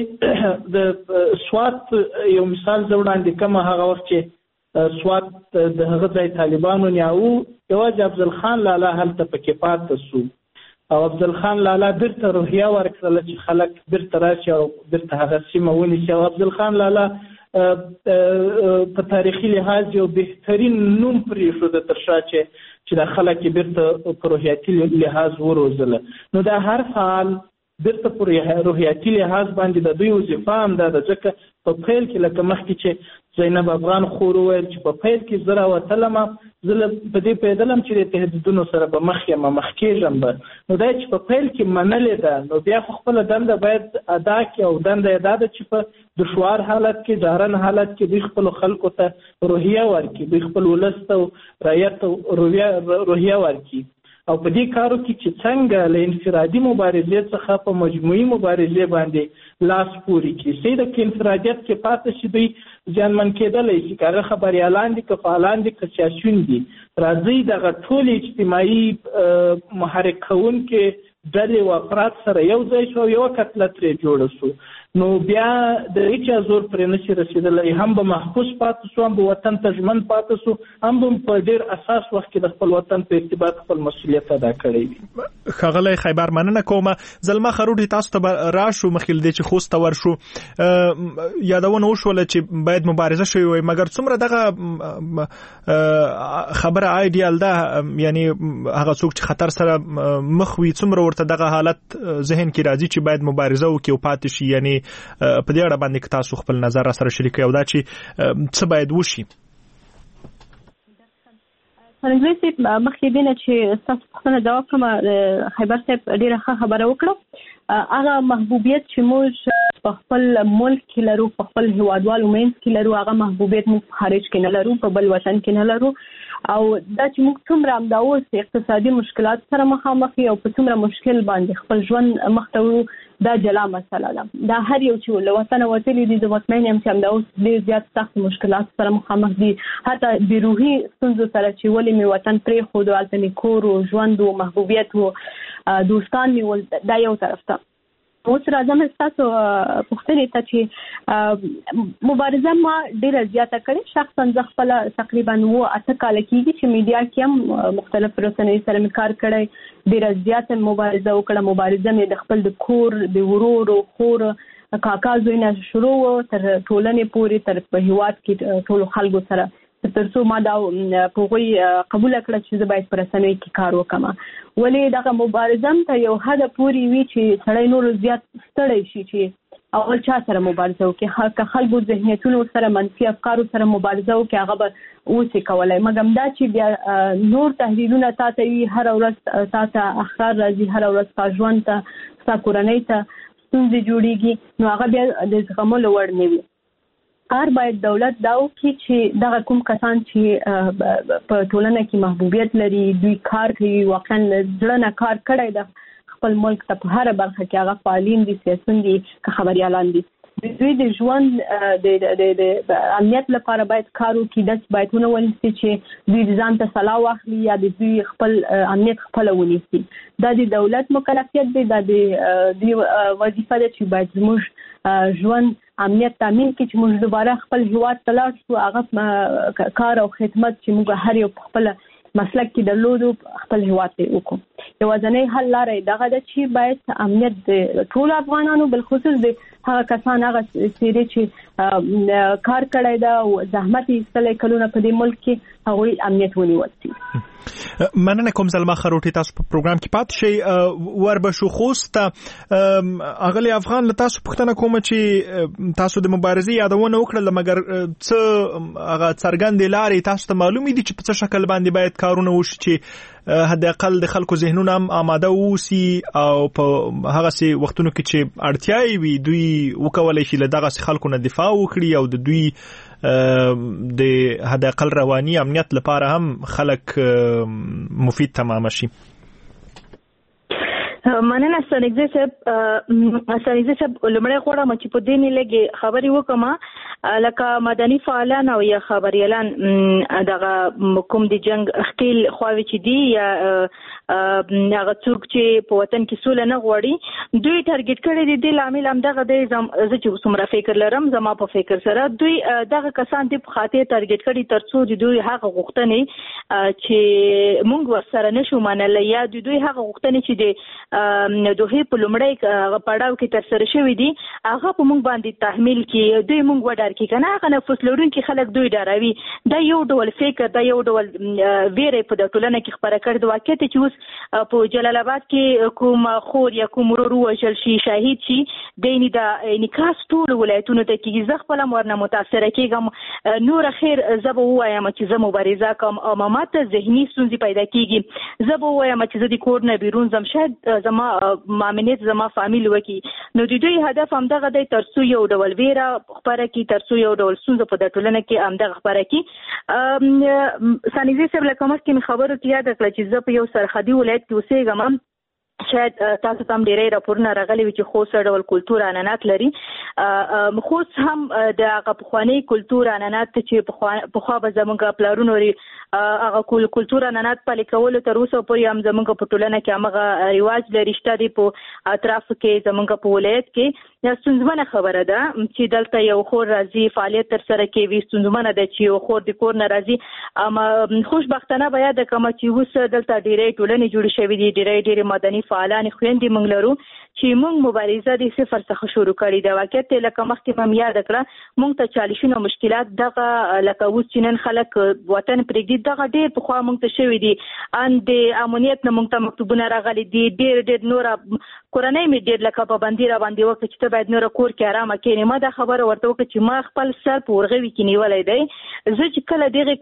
د سوات یو مثال زه وړاندې کوم، هغه وخت چې سوات د هغه ځای طالبانو نیاوه، یوازې افضل خان لالا هلته پکې پاتې شو، او افضل خان لالا بیرته روحیه ورکړله چې خلک بیرته راشي او بیرته هغه سیمه ونیسي. او افضل خان لالا په تاریخي لحاظ یو بهترین نوم پرېښوده تر شا چې چې دا خلک یې بیرته په روحیاتي لحاظ وروزله. نو دا هر فعال بیرته په روحیاتي لحاظ باندې د دوی وظیفه هم دا ده، ځکه په پیل کې لکه مخکې چې زینب افغان خور وویل چې په پیل کې زه راوتلم، زه په دې پوهېدلم چې د تهدیدونو سره به مخ یم، مخ کېږم به. نو دا چې په پیل کې منلې ده، نو بیا خو خپله دنده باید ادا کړي، او دنده یې دا ده چې په دشوار حالت کې، ډارن حالت کې دوی خپلو خلکو ته روحیه ورکړي، دوی خپل ولس ته رعیت ته روحیه ورکړي. او په دې کارو کې چې څنګه له انفرادي مبارزې څخه په مجموعي مبارزې باندې لاس پورې کړي، سیده کې انفرادیت کې پاتې شي، دوی زیانمن کېدلی شي، که هغه خبریالان دي که فعالان دي که سیاسیون دي. راځئ دغه ټول اجتماعي محرک کوونکې ډلې و افراد سره یو ځای شو، یوه کتله ترې جوړه شو. نو بیا د هیڅ زور پرې نشي رسیدلی، هم به محفوظ پاتې شو، هم به وطن ته ژمن پاتې شو، هم به په ډیر اساس وخت کې د خپل وطن په ارتباط خپل مسؤلیت ادا کړی وي. ښاغلی خیبر مننه کوم. زلمه خروټي تاسو ته راشو مخکې دی چې خوست ته ورشو یادونه وشوله چې باید مبارزه شوې وي، مګر څومره دغه خبره آیډیال ده، یعنی هغه څوک چې خطر سره مخ وي څومره ورته دغه حالت ذهن کې راځي چې باید مبارزه وکړي او پاتې شي، یعنی په دې اړه باندې تاسو خپل نظر سره شریکوي او دا چې څه باید وشي؟ انګلیسي مخکې دینه چې تاسو څنګه جواب کوم خیبر صاحب ډیره ښه خبره وکړه. هغه محبوبیت چې موږ په خپل ملک کې لرو، په خپل هیوادوالو منځ کې لرو، هغه محبوبیت موږ خارج کې نه لرو، په بل وطن کې نه لرو. او دا چې موږ څومره هم دا اوس اقتصادي مشکلات سره مخامخ یو په څومره مشکل باندې خپل ژوند مخ ته وړو، دا جلا مسله ده. دا هر یو چې له وطنه وتلي دي زه مطمئن یم چې همدا اوس ډېر زیات سخت مشکلات سره مخامخ دي، حتی د روحي ستونزو سره چې ولې مې وطن پرېښود، هلته مې کور و، ژوند و، محبوبیت و، دوستان مې ول، دا یو طرف ته. اوس راځم ستاسو پوښتنې ته چې مبارزه ما ډېره زیاته کړې. شخصا زه خپله تقریبا اوه اته کاله کېږي چې میډیا کې هم مختلف رسنیو سره مې کار کړی، ډېره زیاته مبارزه وکړه. مبارزه مې د خپل د کور، د ورور، خور، کاکا زوی نه شروع تر ټولنې پورې، تر په هېواد کې ټولو خلکو سره، تر څو ما دا په هغوی قبوله کړه چې زه باید په رسنیو کې کار وکړم. ولې دغه مبارزه هم ته یو حده پورې وي چې سړی نور زیات ستړی شي چې اول چا سره مبارزه وکړي، که خلکو ذهنیتونو سره، منفي افکارو سره مبارزه وکړي هغه به اوسې کولی. مګر دا چې بیا نور تحلیلونه تا ته وي، هره ورځ تا ته اخبار راځي، هره ورځ ستا ژوند ته، ستا کورنۍ ته ستونزې جوړېږي، نو هغه بیا د زغملو وړ نه وي. هر باید دولت دا وکړي چې دغه کوم کسان چې په ټولنه کې محبوبیت لري، دوی کار کوي، واقعا زړه نه کار کړی د خپل ملک ته په هره برخه کې، هغه فعالین دي، سیاسیون دي، که خبریالان دي، دوی د ژوند د امنیت لپاره باید کار وکړي. داسې باید ونه ونیسي چې دوی د ځان ته سلا واخلي یا د دوی خپل امنیت خپله ونیسي. دا د دولت مکلفیت دی، دا د دوی وظیفه ده چې باید زموږ ژوند امنیت تامین کړي، چې موږ دوباره خپل هیواد ته لاړ شو، هغه کار او خدمت چې موږ هر یو په خپله مسلک کې درلودو خپل هیواد ته وکړو. یوازینۍ حل لاره یې دغه ده چې باید امنیت د ټولو افغانانو، بالخصوص د هغه کسان، هغه څیرې چې کار کړی ده او زحمت یې ایستلی کلونه په دې ملک کې، هغوی امنیت ونیول شي. مننه کوم زلمه خروټي، تاسو په پروګرام کې پاتې شئ. وربشو خوست ته اغلی افغان له تاسو پوښتنه کوم چې تاسو د مبارزې یادونه وکړله، مګر څه هغه څرګندې لارې تاسو ته معلومې دي چې په څه شکل باندې باید کارونه وشي چې حد اقل د خلکو ذهنونه هم آماده واوسي او په هغسې وختونو کې چې اړتیاوې وي دوی وکولی شي له دغسې خلکو نه دفاع وکړي او د دوی د حد اقل رواني امنیت لپاره هم خلک مفید تمام شي. مننه سنګزي صاحب. سنګزي صاحب لمړی غواړم چې په دې نه لګي خبرې وکم، لکه مدني فعالان او یا خبريالان دغه کوم د جنگ خپل خواوي چې دی یا هغه څوک چې په وطن کې سوله نه غواړي، دوی ټارګټ کړي دي. د لامل هم دغه د زم زه چې څومره فکر لرم، زما په فکر سره دوی دغه کسان د خاطر ټارګټ کړي ترڅو د دوی هغه غوښتنې چې موږ ورسره نشو منلای، یا د دوی هغه غوښتنې چې د دوی په لومړی پړاو کې تر سره شوې دي هغه په موږ باندې تحمیل کې دوی موږ وډار کې کنه هغه نفوس لرونکي خلک دوی ډاروي. دا یو ډول فکر، دا یو ډول ویره په د ټولنه کې خبره کړ. د واقعیت چې اوس په جلال آباد کې کوم خور یا کوم ورور وژل شي، شهید شي، د نه د نکاس ټول ولایتونو ته کې زه خپل ورنه متاثر کېږم. نور خیر زه به وایم چې زه مبارزه کوم او ماته ذهني ستونزې پیدا کېږي، زه به وایم چې زه د کور نه بیرون زم، شاید زما مامنیت زما فامیل وکي. نو د دوی هدف هم دغه دی ترڅو یو ډول ویره خپره کړي، ترڅو یو ډول ستونزه په د ټولنه کې هم دغه خپره کړي. سانیزي صاحب لکه مخکې مې خبرو ته یاد کړه چې زه په یو سرحدي ولایت کې اوسېږم. شاید تاسو ته هم ډېری راپورونه راغلي وي چې خوست ډول کلتور عنعنات لري. خوست هم د هغه پخواني کلتور عنعنات چې پخوا به زموږ پلارونو هغه کلتور عنعنات پلي کولو تر اوسه پورې هم زموږ په ټولنه کې همغه رواج لري، شته دی په اطرافو کې زموږ په ولایت کې. یا ستونزمنه خبره ده چې دلته یو خور راځي فعالیت تر سره کوي. ستونزمنه ده چې یو خور د کور نه راځي. اما خوشبختانه به یاد کوم چې اوس دلته ډېرې ټولنې جوړې شوې دي، ډېرې ډېرې مدني فعالان خويندې موږ لرو چې موږ مبارزه د صفر څخه شروع کړې ده. واقعیت لکه مخکې هم یاد کړه موږ ته چالشونه مشکلات دغه لکه اوس چې نن خلک وطن پرېږدي دغه ډېر پخوا موږ ته شوي دي. ان د امنیت نه موږ ته مکتوبونه راغلي دي، ډېر ډېر نوره کورنۍ مې ډېر لکه پابندي را باندې وکړه چې ته باید نوره کور کې ارامه کښېنې. ما دا خبره ورته وکړه چې ما خپل سر په ورغوي کې نیولی دی. زه چې کله دغې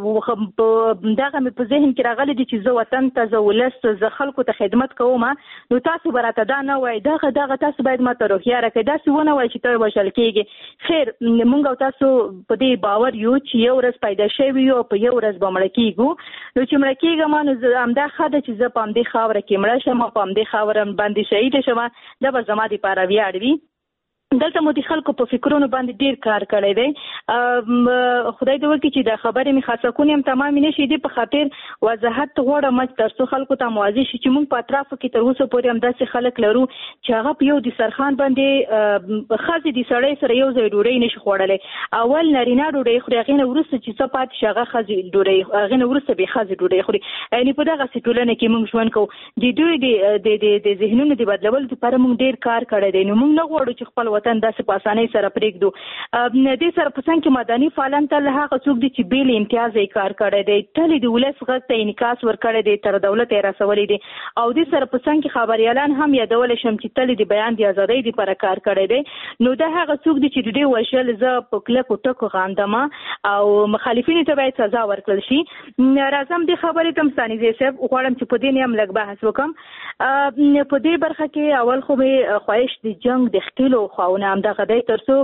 دغه مې په ذهن کې راغلی دي چې زه وطن ته زه ولس زه خلکو ته خدمت کوم، نو تاسو به راته دا نه وایي دغه دغه تاسو باید ما ته روحیاره کړئ، داسې ونه وایي چې ته وژل کېږي. خیر موږ او تاسو په دې باور یو چې یو ورځ پیدا شوي یو په یو ورځ به مړه کېږو. نو چې مړه کېږم نو همدا ښه ده چې زه په همدې خاوره کې مړه شم او په همدې خاوره باندې شهیده شم. دا به زما دپاره ویاړ وي. دلته مو د خلکو په فکرونو باندې ډیر کار کړی دی. خدای دې وکړي چې دا خبرې مې خاصه کونې هم تمامې نه شي. دې په خاطر وضاحت غواړم تر څو خلکو ته موازي شي چې موږ په اطرافو کې تر اوسه پورې هم داسې خلک لرو چې هغه په یو دسترخوان باندې ښځې د سړی سره یو ځای ډوډۍ نشي خوړلی. اول نارینه ډوډۍ خوري، هغې نه وروسته چې څه پاتې شي هغه ښځې ډوډۍ هغې نه وروسته بې ښځې ډوډۍ خوري. یعنې په دغسې ټولنه کې موږ ژوند کوو. د دوی د ذهنونو د بدلولو لپاره موږ ډېر کار کړی دی. نو موږ نه غواړو چې خپل وطن داسې په اسانۍ سره پرېږدو. دې سره په څنګ کې مدني فعالان تل هغه څوک دي چې بې له امتیازه یې کار کړی دی، تل د ولس غږ ته انعکاس ورکړی دی، تر دولت یې رسولی دی. او دې سره په څنګ کې خبریالان هم یادولی شم چې تل د بیان د ازادۍ دپاره کار کړی دی. نو دا هغه څوک دي چې د دې وژل زه په کلکو ټکو غندم او مخالفینو ته باید سزا ورکړل شي. راځم دې خبرې ته ستانکزی صاحب غواړم چې په دې نه هم لږ بحث وکړم. په دې برخه کې اول خو مې خواهش د جنګ د ښکېلو خواونه همدغه دی تر څو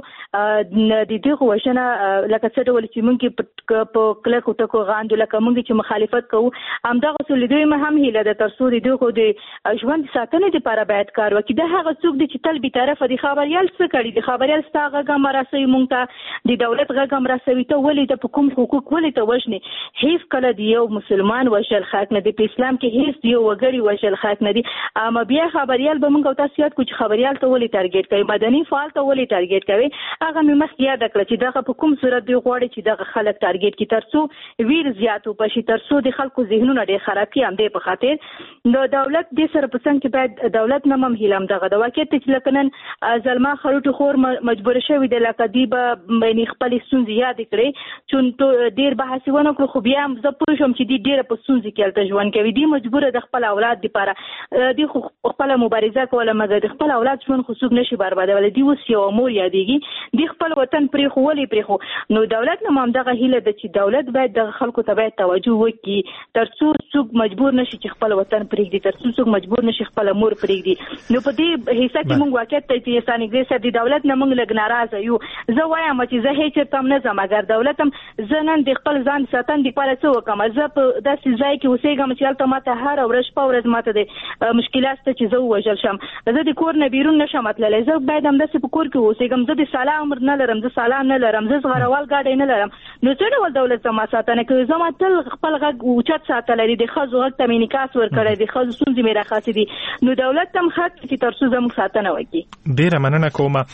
د دغو وژنه لکه څه ډول چې موږ په کلکو ټکو غاندو لکه موږ چې مخالفت کوو همدغسې له دوی هم هیله ده تر څو د دغو د ژوند ساتنې دپاره باید کار وکړي. دا هغه څوک دی چې تل بېطرفه د خبریال څه کړي، د خبریال ستا غږ هم رسوي موږ ته، د دولت غږ هم رسوي. ته ولې ته په کوم حقوق ولې ته وژنې؟ هیڅ کله د یو مسلمان وژل حق نه دی، په اسلام کې هیڅ یو وګړي وژل حق نه دی. اما بیا خبریال به موږ او تاسو یاد کړو چې خبریال ته ولې ټارګېټ کوي، مدني فعال ته ولې ټارګېټ کوي. هغه مې مخکې یاده کړه چې دغه په کوم صورت دوی غواړي چې دغه خلک ټارګېټ کړي تر څو ویر زیات وپشي، تر څو د خلکو ذهنونه ډېر خراب کړي. همدې په خاطر نو دولت دې سره په څنګ کې باید دولت نه هم هیله همدغه ده. واقعیت چې لکه نن زلما خروټو خور مجبوره شوې ده لکه دوی به یعنې خپلې ستونزې یادې کړې چې ډېر بحث یې ونه کړو، خو بیا هم زه پوه شوم چې دوی ډېره په ستونزې کې هلته ژوند کوي. دوی مجبوره د خپل اولاد دپاره دوی خو خپله مبارزه کوله مګر د خپل اولاد ژوند خو څوک نشي بربادولی. دوی اوس یوه مور یادېږي، دوی خپل وطن پرېښو. ولې پرېښو؟ نو دولت نه همدغه هیله ده چې دولت باید دغه خلکو ته باید توجه وکړي تر څو څوک مجبور نشي چې خپل وطن پرېږدي، تر څو څوک مجبور نشي خپله مور پرېږدي. نو په دې حصه کې موږ واقعیت ته چې ستانکزی صاحب د دولت نه موږ لږ ناراضه یو. زه وایم چې زه هېڅ چېرته هم نه ځم اګر دولت هم زه نن د خپل ځان ساتنې دپاره څه وکړم؟ زه په داسې ځای کې اوسېږم چې هلته ماته هره ورځ شپه ورځ ماته د مشکلات شته چې زه ووژل شم. زه د کور نه بیرون نشم تللی، زه باید همداسې په کور کې اوسېږم. زه د سالا عمر نه لرم، زه سالا نه لرم، زه زغروال ګاډی نه لرم. نو څه ډول دولت زما ساتنه کوي؟ زما تل خپل غږ اوچت ساتلی دی، د ښځو غږ ته مې انعکاس ورکړی دی، ښځو ستونزې مې راخاصې دي. نو دولت هم حق چې تر څو زموږ ساتنه وکړي. ډېره مننه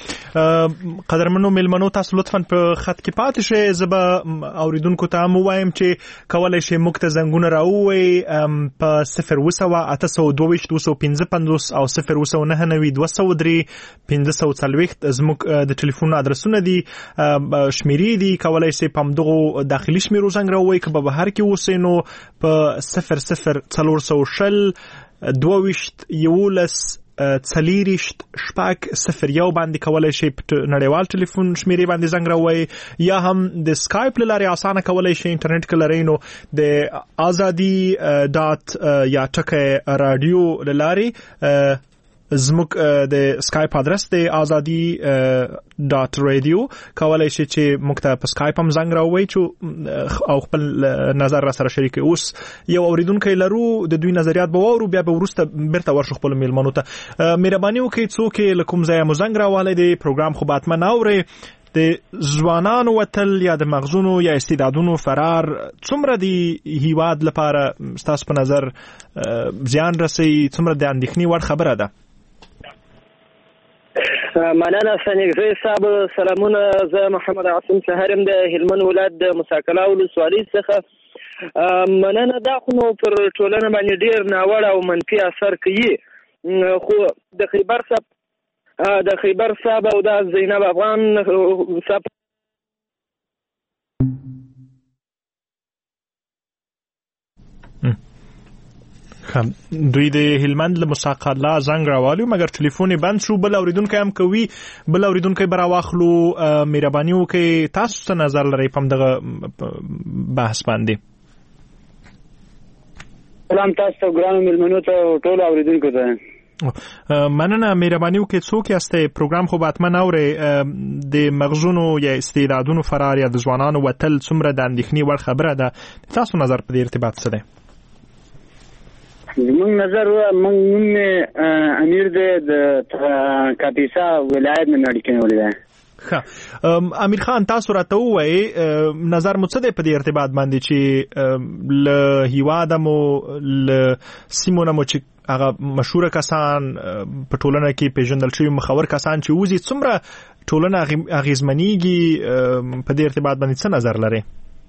کومه. قدرمنو مېلمنو تاسو لطفا په خط کې پاتې شئ. زه به اورېدونکو ته هم ووایم چې کولی شئ موږ ته زنګونه راووایئ په صفر اووه سوه اته سوه دوه ویشت دوه سوه پنځه پنځوس او صفر اووه سوه نهه نوي دوه سوه درې پنځه سوه څلوېښت زموږ د ټلیفون ادرسونه دي، شمیرې دي. کولی شئ په همدغو داخلي شمیرو زنګ راووایئ. که په بهر کې اوسئ نو په صفر صفر څلور سوه شل دوه ویشت یولس څلېرویشت شپږ صفر یو باندې کولی شئ په نړیوال ټلیفون شمیرې باندې زنګ راووایئ، یا هم د سکایپ له لارې اسانه کولی شئ انټرنیټ که لرئ نو د ازادي ډاټ یا ټکی راډیو له لارې زموږ د سکایپ ادرس د ازادي ډاټ رادیو کولی شي چې موږ ته په سکایپ هم زنګ راووایئ او خپل نظر را سره شریک کړئ. اوس یو اورېدونکی لرو، د دوی نظریات به واورو، بیا به وروسته بیرته ورشو خپلو میلمنو ته. مهرباني وکړئ څوک یې له کوم ځایه مو زنګ راوالی دی پروګرام خو به حتما اورئ. د ځوانانو وتل یا د مغزونو یا استعدادونو فرار څومره د هیواد لپاره ستاسو په نظر زیان رسوي، څومره د اندېښنې وړ خبره ده؟ مننه سنګزی صاحب. سلامونه. زه محمد عاصم سهرم د هلمند ولایت د مساکلا ولسوالۍ څخه. مننه. دا خو نو پر ټولنه باندې ډیر ناوړه او منفي اثر کوي، خو د خیبر صاحب د خیبر صاحب او د زینب افغان صاحب دوی د هلمند له مساقلا زنګ راوالو مګر ټلیفون بند شو. بل اوریدونکو هم کوي بل اوریدونکو براواخلو مهرباني وکړئ تاسو څه نظر لرئ په دغه بحث باندې؟ سلام تاسو ته ګرانو ملمنو ته ټول اوریدونکو ته مننه. مهرباني وکړئ څوک یاست؟ پروګرام خو باتمن اوري د مغزونو یا استعدادونو فرار یا د ځوانانو وتل څومره د اندېښنې وړ خبره ده، تاسو نظر په دې ارتباط څه دی؟ زمونږ نظر موږ نوم امیر دی د کاپیسا ولایت نه اړیکې نیولې ده. ښه امیر خان تاسو راته ووایئ نظر مو څه دی په دې ارتباط باندې چې له هیواده مو له سیمو نه مو چې هغه مشهوره کسان په ټولنه کې پیژندل شوي مخور کسان چې وځي څومره ټولنه اغیزمنېږي په دې ارتباط باندې څه نظر لرئ؟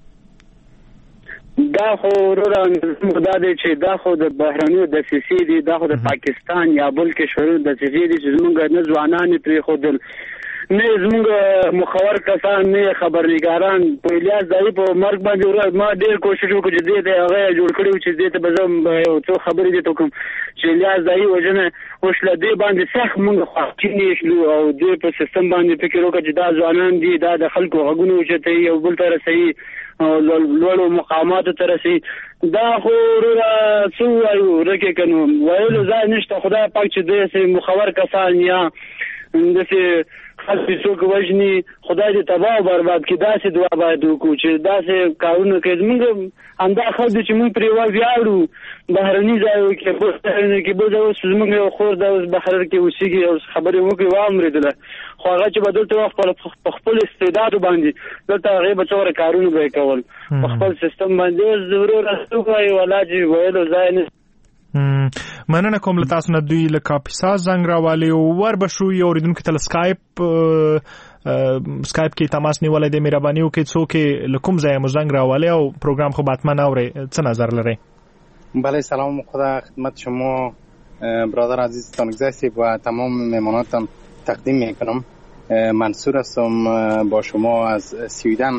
دا خو وروره دا دی چې دا خو د بهرنیو دسیسې دي، دا خو د پاکستان یا بل کشورونو دسیسې دي چې زموږ نه ځوانان یې پرېښودل، نه زموږ مخور کسان، نه خبرنګاران. په الیاس دایي په مرګ باندې ما ډېر کوشش وکړ چې دې ته هغه جوړ کړی و چې دې ته به زه یو څو خبرې دې ته وکړم چې الیاس دایي وژنه وشله. دې باندې سخت موږ خواشیني شلو او دې په سیستم باندې فکر وکړ چې دا ځوانان دي، دا د خلکو غږونه اوچتوي او بل ته رسوي، لوړو مقاماتو ته رسي. دا خو وروره څه ووایو رکې که نو ویلو ځای نشته. خدای پاک چې داسې مخور کسان یا داسې خلک څوک وژني خدای دې تباه او برباد کړي. داسې دعا باید وکړو چې داسې کارونه کوي. زمونږ همدا خلک دي چې مونږ پرې ویاړو بهرني ځایو کې بل ځایونو کې بل ځای اوس زمونږ یو خور ده اوس بهر کې اوسېږي او خبرې وکړي واورېدله، خو هغه چې به دلته وخت په خپل استعدادو باندې دلته هغې به څومره کارونه به یې کول په خپل سیستم باندې. اوس وروره څه وایي ولا چې ویلو ځای نه. مننه کوم له تاسو نه. دوی له کاپیسا زنګ راوالي ور به شو یو اوریدونکو ته سکایپ سکایپ کې تماس نیولای دی. مهرباني وکړئ څوک له کوم ځای مو زنګ راوالي او پروګرام خو باتمن اوري څه نظر لرئ؟ بله سلام خدا خدمت شما برادر عزیز تانگزی سیب و تمام مهماناتم تقدیم میکنم. منصور هستم با شما از سویدن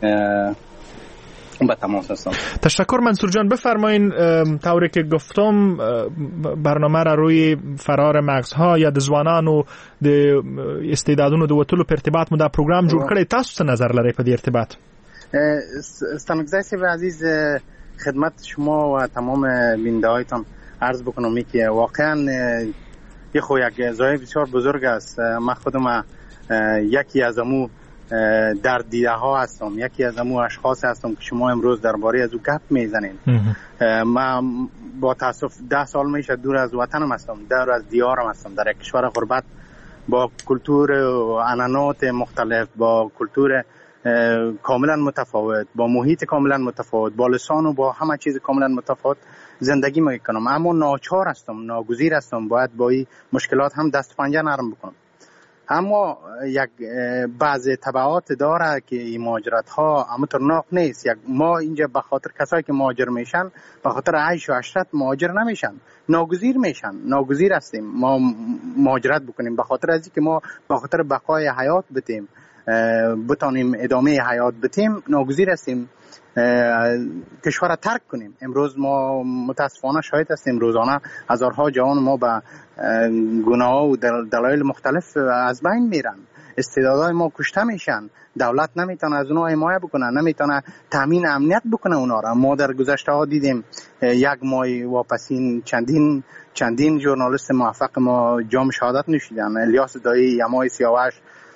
به تماس هستم. تشکر منصور جان. بفرمایین طوری که گفتم برنامه را روی فرار مغزها یا د ځوانانو د استعدادونو د وتلو په ارتباط مو دا پروګرام جوړ کړی، تاسو څه نظر لرئ په دې ارتباط؟ استانگزی سیب عزیز خدمت شما و تمام بیننده‌هایتان عرض بکنم که واقعا یه خو یک ضایع بسیار بزرگ است. من خودم یکی از امو در دیده ها هستم، یکی از امو اشخاص هستم که شما امروز درباره از او گپ میزنید. من با تاسف ده سال میشه دور از وطنم هستم، دور از دیارم هستم، در یک کشور غربت با کلتور و عنعنات مختلف، با کلتور کاملا متفاوت، با محیط کاملا متفاوت، با لسان و با همه چیز کاملا متفاوت زندگی میکنم. اما ناچار هستم، ناگزیر هستم، باید با این مشکلات هم دست پنجه نرم بکنم. اما یک بعض تبعات داره که این مهاجرت ها امطرناک نیست. یک ما اینجا به خاطر کسایی که مهاجر میشن به خاطر عیش و عشرت مهاجر نمیشن، ناگزیر میشن، ناگزیر هستیم ما مهاجرت بکنیم به خاطر از اینکه ما به خاطر بقای حیات بتیم بتانیم ادامه حیات بتیم، ناگزیر هستیم کشور را ترک کنیم. امروز ما متاسفانه شاهد هستیم روزانه هزارها جوان ما به گناه و دلایل مختلف از بین میرن، استعدادهای ما کشته میشن، دولت نمیتونه از اونها حمایت بکنه، نمیتونه تامین امنیت بکنه اونا را. ما در گذشته ها دیدیم یک ماه واپسین چندین چندین ژورنالیست موفق ما جام شهادت نوشیدن. الیاس دایی، یمای سیاوش،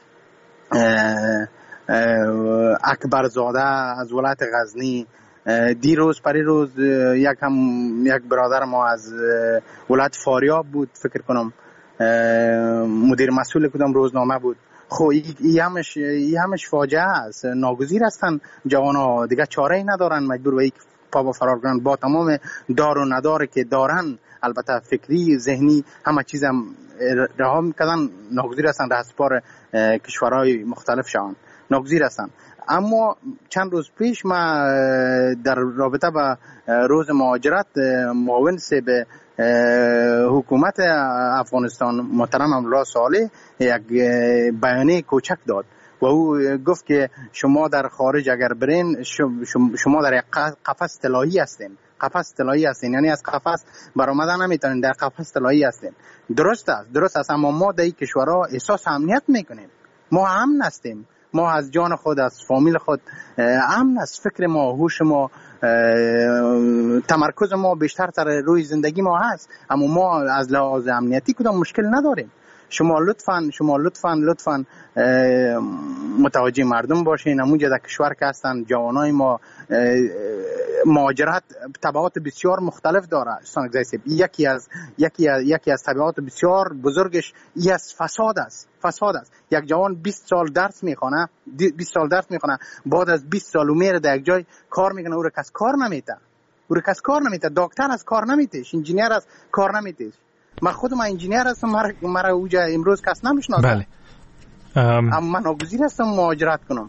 اکبر زاده از ولایت غزنی، دیروز پریروز یک هم یک برادر ما از ولایت فاریاب بود، فکر کنم مدیر مسئول کدام روزنامه بود. خب این همش این همش فاجعه است. ناگزیر هستن جوانا، دیگه چاره ای ندارن، مجبور به یک پا فرار کنن، با تمام دار و ندار که دارن، البته فکری ذهنی همه چیز هم رها میکنن، ناگزیر هستن رهسپار کشورهای مختلف شوند، ناگزیر هستن. اما چند روز پیش ما در رابطه با روز مهاجرت معاون به حکومت افغانستان محترم امرالله صالح یک بیانیه کوچک داد و او گفت که شما در خارج اگر برین شما در یک قفس طلایی هستین، قفس طلایی هستین، یعنی از قفس برآمدن نمیتونین، در قفس طلایی هستین. درست است، درست است، اما ما در این کشورها احساس امنیت میکنیم، ما امن هستیم، ما از جان خود، از فامیل خود امن است، فکر ما، هوش ما، تمرکز ما بیشتر تر روی زندگی ما هست، اما ما از لحاظ امنیتی کدام مشکل نداریم. شما لطفاً شما لطفاً لطفاً متوجه مردم باشین. همونجا در کشور که هستن جوانای ما، مهاجرت تبعات بسیار مختلف داره. یکی از یکی از یکی از تبعات بسیار بزرگش این از فساد است. فساد است. یک جوان بیست سال درس میخونه، بیست سال درس میخونه، بعد از بیست سال میره در یک جای کار میکنه، او رو کس کار نمیته، او رو کس کار نمیته، دکتر از کار نمیتهش، انجینیر از کار نمیتهش. من خودم انجینیر هستم، مرا مرا اوجا امروز کس نمیشناسه. بله. اما من ناگزیر هستم مهاجرت کنم.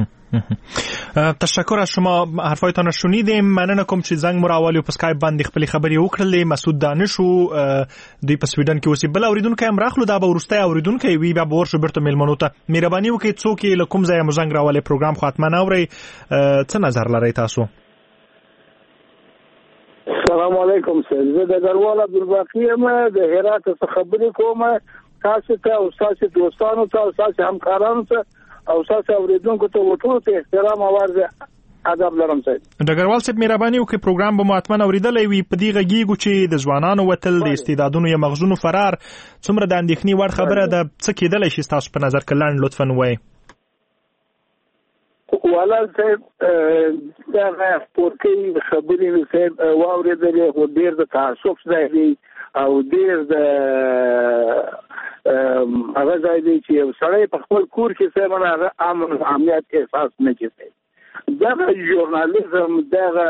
تشکر از شما، حرفایتان شنیدیم. مننه کوم چې زنګ مراولي په اسکایپ باندې خپل خبرې وکړلې. مسعود دانش دوی په سویډن کې اوسې. بل اوریدونکو هم راخلو، دا به ورسته اوریدونکو وي، بیا به ورشو بیرته میلمنو ته. مهرباني وکړئ څوک یې له کوم ځایه مو زنګ راولي پروګرام خو حتما اورئ. څه نظر لرئ تاسو؟ السلام علیکم. زه د ګروال عبدالباقی یم، د هرات څخه خبرې کوم. تاسو ته او تاسو دوستانو ته او تاسو همکارانو ته او تاسو اوریدونکو ته ټول ته احترام او عرض ادب لرم. صاحب ډګروال صاحب مهرباني وکړئ، پروګرام به مو حتما اوریدلی وي. په دې غږیږو چې د ځوانانو وتل، د استعدادونو یا مغزونو فرار څومره د اندېښنې وړ خبره ده. څه کېدلی شي ستاسو په نظر کې؟ لنډ لطفا ووایئ. والا صاحب دا پورکې خبرې مې صاحب واورېدلې، خو ډېر د تعصب ځای دی او ډېر د هغه ځای دی چې یو سړی په خپل کور کې صاحب هغه امن امنیت احساس نه کوي. دغه ژورنالیزم، دغه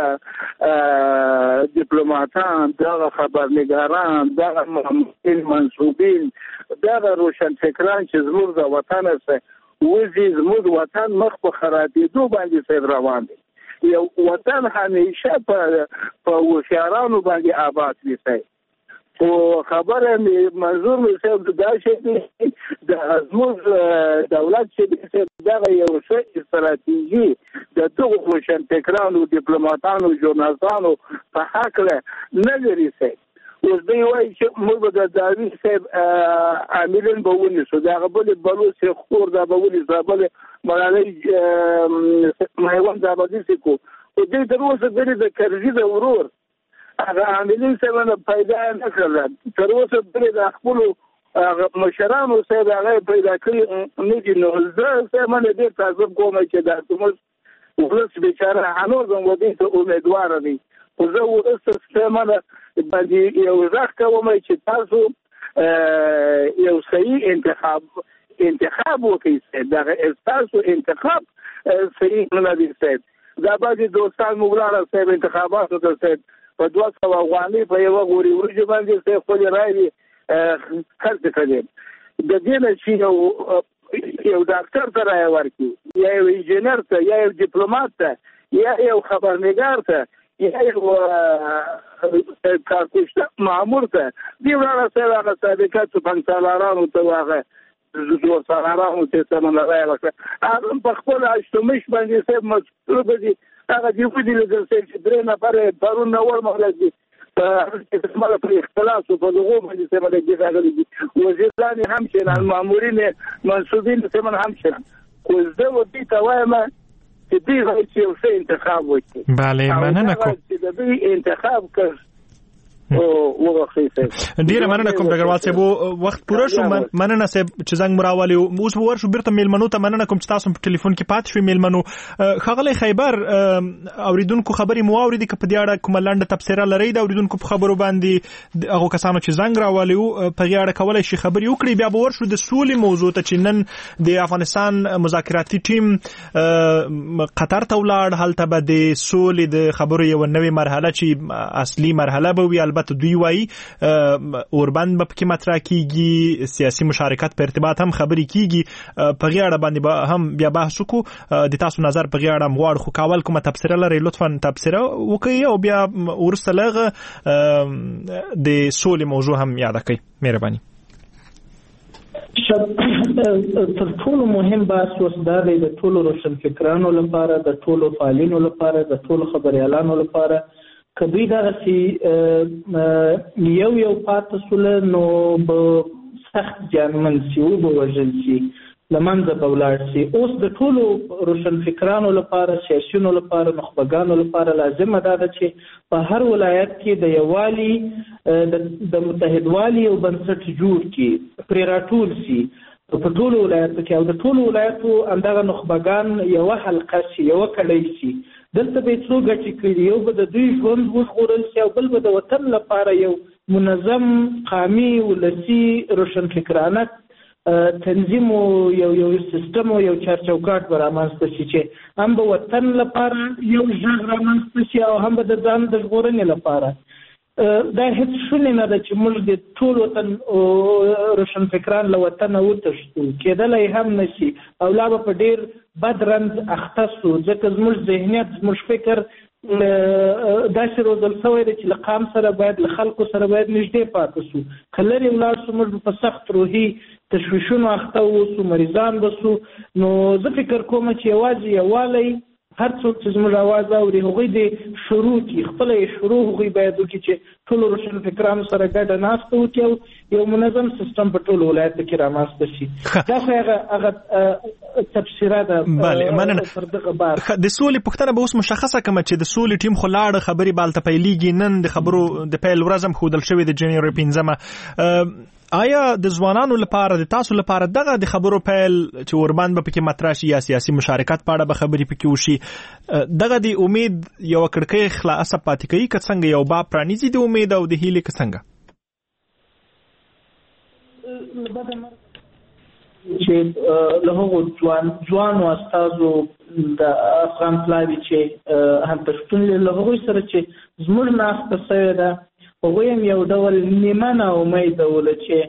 دیپلوماتان، دغه خبرنګاران، دغه منصوبین، دغه روشنفکران چې زموږ د وطن سره وزي زموږ وطن مخ په خرابېدو باندې صاحب روان دی. یو وطن همیشه په په هوښیارانو باندې آباد وي. خو خبره مې منظور مې صاحب دا شی دی د زموږ دولت چې دغه یو څه استراتیژي د دغو روشنفکرانو، دیپلوماتانو، ژورنالستانو په هکله نه لري. صاحب اوس دوی وایي چې موږ به د داوي صاحب عاملین به ونیسو، د هغه بلې بلوڅ خور دا به ونیسو، بلې ملالۍ میوند دا به داسې کړو. خو دوی تر اوسه پورې د کرزي د ورور هغه عاملین صاحب پیدا نه کړل، تر اوسه پورې د خپلو مشرانو صاحب هغه پیدا کړي نه دي. نو زه صاحب من ډېر تعصب کوم چې دا زموږ ولس بیچاره هنوز هم ودې ته امیدواره دي. خو زه اوس صاحب من باندې یو ځخ کوم چې تاسو یو صحیح انتخاب انتخاب وکړئ. دغه تاسو انتخاب صحیح نه دی. صاحب دا باندې دوستان موږ صاحب انتخاباتو ته صاحب په دوه سوه افغانۍ په یوه غوري وریجو باندې صاحب خپل رایې خرڅ کړي. د دې نه چې یو یو ډاکټر ته رایې ورکړي، یا یو انجینر ته، یا یو ډیپلومات ته، یا یو خبرنګار ته، یا یو کارکوشته مامور ته، دې وړاندې صاحب هغه سابقه څپنګسالارانو ته هغه زورسالارانو ته سمه رایې ورکړه. هغه په خپل اشتمش باندې صاحب مسؤل به دي. هغه دې ودی لږ چې درې نفر پرون نور مخلص دي په استعمال پر اختلاف په دغه باندې څه باندې راغلي دي. وزیران هم چې مامورین منصوبین څه هم چې خو زه و دې ته وایم چې دې چې یو څه انتخاب وکړي. بله مننه کوم چې دې انتخاب کړ ډیره مننه کوم ډګروال صاحب وخت پوره شو مننه صاحب چې زنګ مراولي اوس ور شو بیرته میلمنو ته مننه کوم چې تاسو په ټلیفون کې پات شوي میلمنو خغلی خیبر اوریدونکو خبري مو اوریدي ک په دې اړه کوم لاندې تفسیر لري دا اوریدونکو په خبرو باندې هغه کسانو چې زنګ راولي په دې اړه کولای شي خبري وکړي بیا به ور شو د سولې موضوع ته چې نن د افغانستان مذاکراتي ټیم قطر ته ولاړ هلته به د سولې د خبرو یو نوې مرحله چې اصلي مرحله به وي البته دوی وایي اوربند به پکې مطرح کیږي سیاسي مشارکت په ارتباط هم خبرې کیږي په غیړه باندې به هم بیا بحث وکړو د تاسو نظر په غیړه مغواړ خو کاول کومه تفسیر لري لطفا تفسیر وکړئ او بیا ورسته لغه د سولې موضوع هم یاد کړئ مهرباني تر ټولو مهم بحث اوس دا دی د ټولو روشنفکرانو لپاره د ټولو فعالینو لپاره د ټولو خبريالانو لپاره کدی دا چې یو یو پاتې سول نو به سخت جانمن سی او به وژل شي لمنځه به ولاړ شي اوس د ټولو روشنفکرانو لپاره سیاسيونو لپاره نخبګانو لپاره لازمه ده چې په هر ولایت کې د یووالي د متحدوالي او بنسټ جوړ کړي پرې راټول شي په ټولو ولایتو کې او د ټولو ولایتو همدغه نخبګان یوه حلقه شي یوه کړۍ شي دلته به څو ګټې کړي یو به د دوی ژوند وژغورل شي او بل به د وطن لپاره یو منظم قامي ولسي روشنفکرانه تنظیم او یو یو سیستم او یو چارچوکاټ به رامنځته شي چې هم به وطن لپاره یو ژغ رامنځته شي او هم به د ځان د ژغورنې لپاره دا هیڅ شونې نه ده چې موږ د ټول وطن روشنفکران له وطنه وتښتو کېدلی هم نه شي او لا به په ډېر بد رنځ اخته سو ځکه زموږ ذهنیت زموږ فکر داسې روزل شوی دی چې له قام سره باید له خلکو سره باید نږدې پاتې سو که لرې ولاړ سو موږ په سخت روحي تشویشونو اخته اوسو مریضان به سو نو زه فکر کوم چې یوازې یووالی هر څوک چې زموږ اواز اوري هغوی د شروع کې خپله یې شروع هغوی باید وکړي چې ټولو روشنفکرانو سره ګډه ناسته وکړي او یو منظم سیستم په ټولو ولایتو کې رامنځته شي دا خو هغه هغه تبصره ده پر دغه بار د سولې پوښتنه به اوس مشخصه کړم چې د سولې ټیم خو لاړه خبرې بالته پیلېږي نن د خبرو د پیل ورځ هم ښودل شوې د جنوري پنځمه آیا د ځوانانو لپاره د تاسو لپاره دغه د خبرو پیل چې اوربند به پکې مطرح شي یا سیاسي مشارکت په اړه به خبرې پکې وشي دغه د امید یو کړکۍ خلاصه پاتې کوي که څنګه یو باب پرانیزي د امید او د هیلې که څنګه چې له هغو ځوان ځوانو استازو د افغان پلاوي چې هم پښتون له هغوی سره چې زموږ ناسته شوې ده هغوی هم یو ډول نیمه ناامیده وله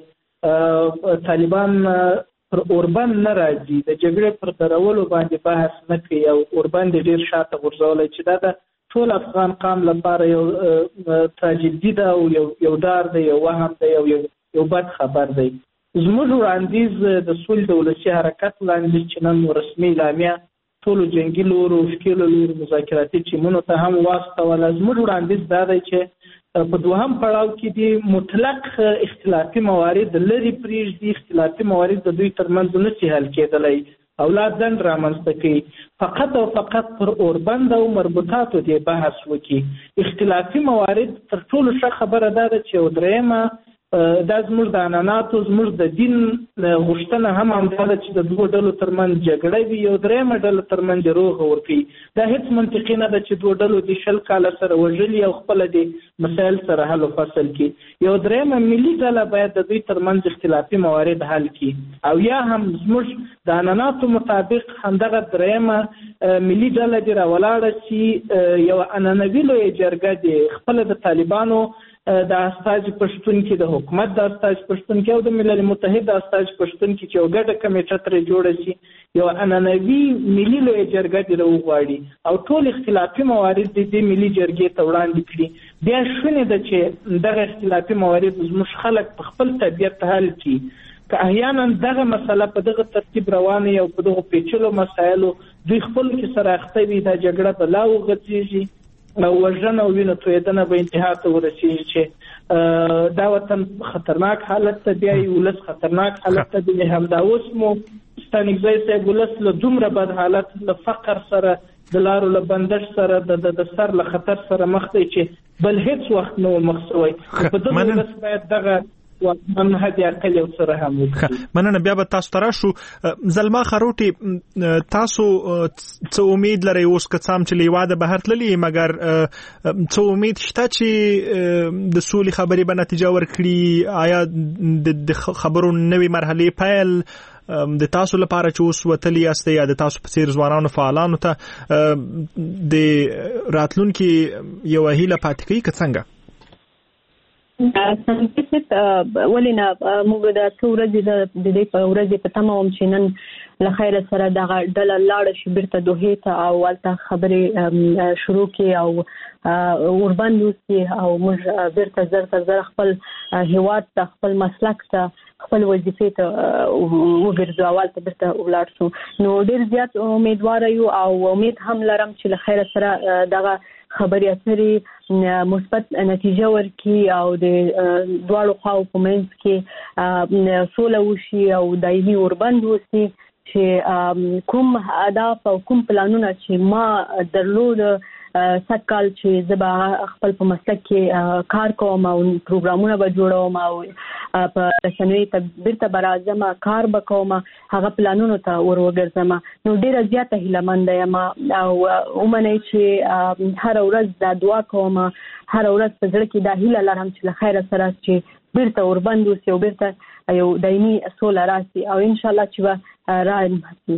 چې طالبان پر اوربند نه راځي د جګړې پر درولو باندې بحث نه کوي او اوربند ډېر شاته غورځولی چې دا د ټول افغان قام لپاره یو تراجیدي ده او یو ډار دی یو وهم دی او یو بد خبر دی زموږ وړاندیز د سولې د ولسي حرکت وړاندیز چې نن رسمي اعلامیه ټولو جنګي لورو ښکېلو لورو مذاکراتي ټیمونو ته هم واستوله زموږ وړاندیز دا دی چې په دوهم پړاو کې د مطلق اختلافي موارد لري پرېږدي اختلافي موارد د دوی ترمنځ نه شي حل کېدلی او لا ځنډ رامنځته کوي فقط او فقط پر اوربند او مربوطاتو دې بحث وکړي اختلافي موارد تر ټولو ښه خبره دا ده چې یو درېیمه دا زموږ د عنعناتو زموږ د دین غوښتنه هم همدا ده چې د دوو ډلو ترمنځ جګړه وي یو درېیمه ډله ترمنځ روغه ورکوي دا هیڅ منطقي نه ده چې دوو ډلو د شل کاله سره وژلي او خپله د مسایل سره حل و فصل کړي یو درېیمه ملي ډله باید د دوی ترمنځ اختلافي موارد حل کړي او یا هم زموږ د عنعناتو مطابق همدغه درېیمه ملي ډله دې راولاړه چې یو عنعنوي لویه جرګه دې خپله د طالبانو د استاج پښتون کې د حکومت د استاج پښتون کې او د ملل متحد د استاج پښتون کې چې یو ګډه کمیټه ترې جوړه شي یو عنعنوي ملي لویه جرګه دې راوغواړي او ټول اختلافي موارد دې ملي جرګې ته وړاندې کړي بیا شونې ده چې دغه اختلافي موارد زموږ خلک په خپل طبیعت حل کړي که احیانا دغه مسله په دغه ترتیب روانه او په دغه پیچلو مسایلو دوی خپل کې سره اخته وي دا جګړه به لا وغځېږي او وژنه او وینه تویدنه به انتها ته ورسېږي چې دا وطن خطرناک حالت ته بیایي ولس خطرناک حالت ته بیایي همدا اوس مو ستانکزی صاحب ولس له دومره بد حالت له فقر سره د لارو له بندش سره د د سر له خطر سره مخ دی چې بل هیڅ وخت نو مخ شوی په دغه ولس باید دغه منهج عقل او سره هم مننه. بیا به تاسو تر شو زلما خروټي تاسو څه امید لرئ اوس که څام چې لیواده بهر تللی مګر څه امید شته چې د سولې خبرې به نتیجه ورکړي؟ آیا د خبرو نوې مرحله پیل د تاسو لپاره چې اوس وتلی یاست یا د تاسو په څیر ځوانانو فعالانو ته د راتلونکي یو هیله پاتې کوي که څنګه؟ څنګه ولینه موږ د څو ورځې د دې په ورځې په تمام چې نن له خیره سره دغه ډله لاړه شي بیرته دوحې ته او هلته خبرې شروع کړي او اوربند وسي او موږ بیرته زر تر زر خپل هیواد ته خپل مسلک ته خپل وظیفې ته وګرځو او هلته بیرته ولاړ شو. نو ډېر زیات امیدواره یو او امید هم لرم چې له خیره سره دغه خبرې اترې مثبت نتیجه ورکړي او د دواړو خواو په منځ کې سوله وشي او دایمي اوربند وسي چې کوم اهداف او کوم پلانونه چې ما درلود سږ کال چې زه به خپل په مسلک کې کار کوم او پروګرامونه به جوړوم او په رسنیو ته بیرته به راځم کار به کوم هغه پلانونو ته ور وګرځم. نو ډېره زیاته هیلهمنده یم او ومنئ چې هره ورځ دا دعا کوم، هره ورځ په زړه کې دا هیله لرم چې له خیره سره چې بیرته وربند وسي او بیرته یو دایمي سوله راسي او انشاءالله چې به رایې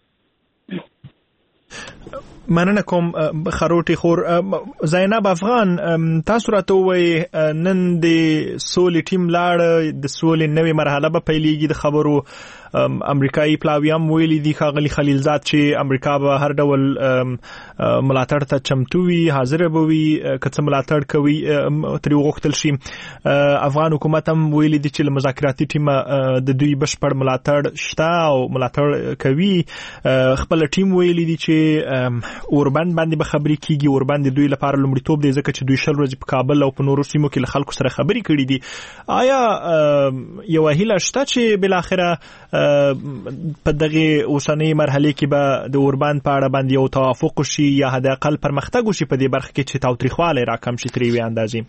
مننه کوم خروټي خور. زینب افغان تاسو راته وایي نن د سولې ټیم لاړ، د سولې نوې مرحله به پیلېږي. د خبرو امریکایي پلاویان ویلي دي ښاغلي خلیلزاد چې امریکا به هر ډول ملاتړ ته چمتو وي، حاضر به وي که څه ملاتړ کوي ترې وغوښتل شي. افغان حکومت هم ویلي دي چې له مذاکراتي ټیمه د دوی بشپړ ملاتړ شته او ملاتړ کوي. خپل ټیم ویلي دي چې اوربند باندې به خبرې کیږي. اوربند دوی لپاره لومړیتوب دی ځکه چې دوی شل ورځې په کابل او په نورو سیمو کې له خلکو سره خبرې کړي دي. آیا یو هیله شته چې بل اخره په دغه اوسنۍ مرحله کې به د اوربند په اړه باندې یو توافق وشي یا حداقل پرمختګ وشي په دې برخه کې چې تاوتریخوالی راکم شي ترې وي اندازې؟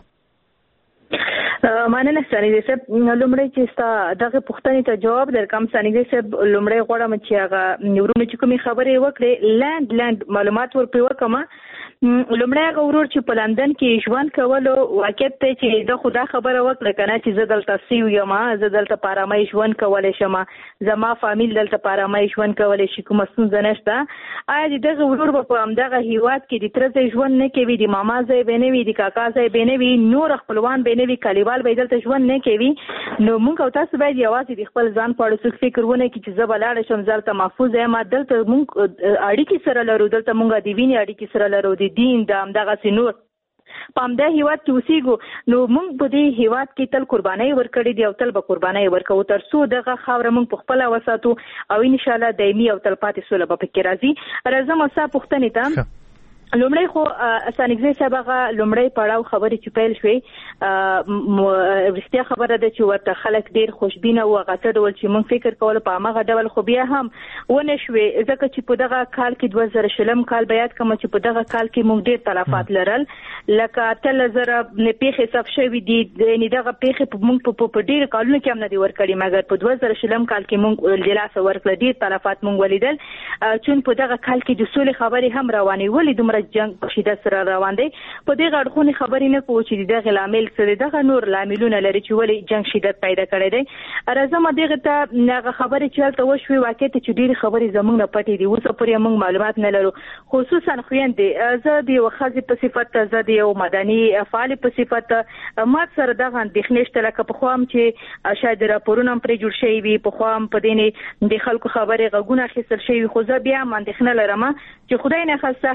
مننه سانیزي صاحب. لومړی چې ستا دغه پوښتنې ته جواب درکم سانیزي صاحب، لومړی غواړم چې هغه ورونه چې کومې خبرې وکړې لاند لاند معلومات ورپې وکړم. لومړی هغه ورور چې په لندن کې ژوند کولو واقعیت دی چې د خدا خبره وکړه کنه چې زه دلته سیو یم، زه دلته په ارامۍ ژوند کولی شم، زما فامیل دلته په ارامۍ ژوند کولی شي، کومه ستونزه نشته. آیا د دغه ورور به په همدغه هیواد کې د تره ځای ژوند نه کوي، د ماما ځای به نه وي، د کاکا ځای به نه وي، نور خپلوان به نه وي، کلیوال به دلته ژوند نه کوي؟ نو موږ او تاسو باید یوازې د خپل ځان په اړه څوک فکر ونه کړي چې زه به لاړه شم، زه دلته محفوظ یم. دلته موږ اړیکې سره لرو، دلته موږ د وینې اړیکې سره لرو، د دین د همدغسې نور په همدا هیواد کې اوسېږو. نو موږ په دې هیواد کې تل قربانۍ ورکړې دي او تل به قربانۍ ورکوو تر څو دغه خاوره موږ په خپله وساتو او انشاءالله دایمي او تلپاتې سوله به پکې راځي. راځم ستا پوښتنې ته. لومړی خو سانګزي صاحب هغه لومړی پړاو خبرې چې پیل شوې رښتیا خبره ده چې ورته خلک ډېر خوشبینه وو، هغه څه ډول چې موږ فکر کولو په هماغه ډول خو بیا هم ونه شوې ځکه چې په دغه کال کې دوه زره شلم کال به یاد کړم چې په دغه کال کې موږ ډېر تلفات لرل، لکه اتلس زره پیښې ثبت شوي دي. یعنې دغه پیښې موږ په ډېرو کالونو کې هم نه دي ورکړي، مګر په دوه زره شلم کال کې موږ د لاسه ورکړه ډېر تلفات موږ ولیدل. چون په دغه کال کې د سولې خبرې هم روانې ولې دومره جنگ په شدت سره روان دی. په دې غړخونې خبرې نه کوو چې دغه لامل څه دی، دغه نور لاملونه لري چې ولې جنگ شدت پیدا کړی دی. راځم دغه ته هغه خبرې چې هلته وشوې واقع ته چې ډېرې خبرې زموږ نه پټې دي، اوسه پورې موږ معلومات نه لرو. خصوصا خویندې، زه د یوه ښځې په صفت، زه د یو مدني فعالې په صفت ما سره دغه اندېښنې شته، لکه پخوا هم چې شاید راپورونه هم پرې جوړ شوي وي، پخوا هم په دې د خلکو خبرې غږونه اخیستل شوي، خو زه بیا هم اندېښنه لرم چې خدای نخواسته هغه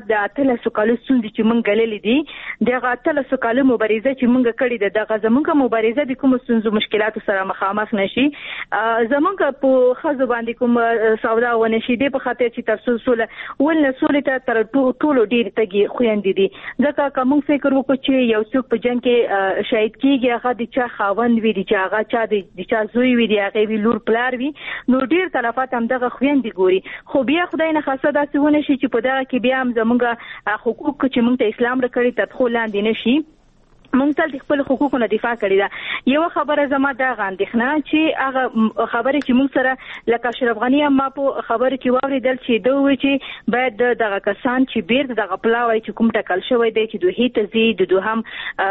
د اتلسو کالو ستونزې چې موږ ګاللې دي دغه اتلسو کالو مبارزه چې موږ کړې ده دغه زموږ مبارزه د کوم ستونزو مشکلاتو سره مخامخ نشي زموږ په خزو باندې کوم سودا ونه شي د په خاطر چې تاسو سول ول سول ته تر ټولو ډیر تګي خويندې دي ځکه کوم فکر وکړو چې یو څوک په جنگ کې شهید کیږي هغه د چا خاوند وي د چا هغه چا د چا زوی وي د هغه وی لور پلار وي نو ډیر تلفات هم دغه خويندې ګوري خو بیا خدای نه خاصه داسې ونه شي چې په دغه کې بیا هم زموږ حقوق چې موږ ته اسلام راکړي تدخل لاندې نشي مونږ تل خپل حقوقو نه دفاع کړی دا یو خبره زما دا غاندښنه چې هغه خبره چې موږ سره لکه اشرف غنی هم ما په خبره کې واوریدل چې دوی چې باید دغه کسان چې بیرته دغه پلاوی چې کوم ټکل شوی دی چې دوی ته زی د دوهم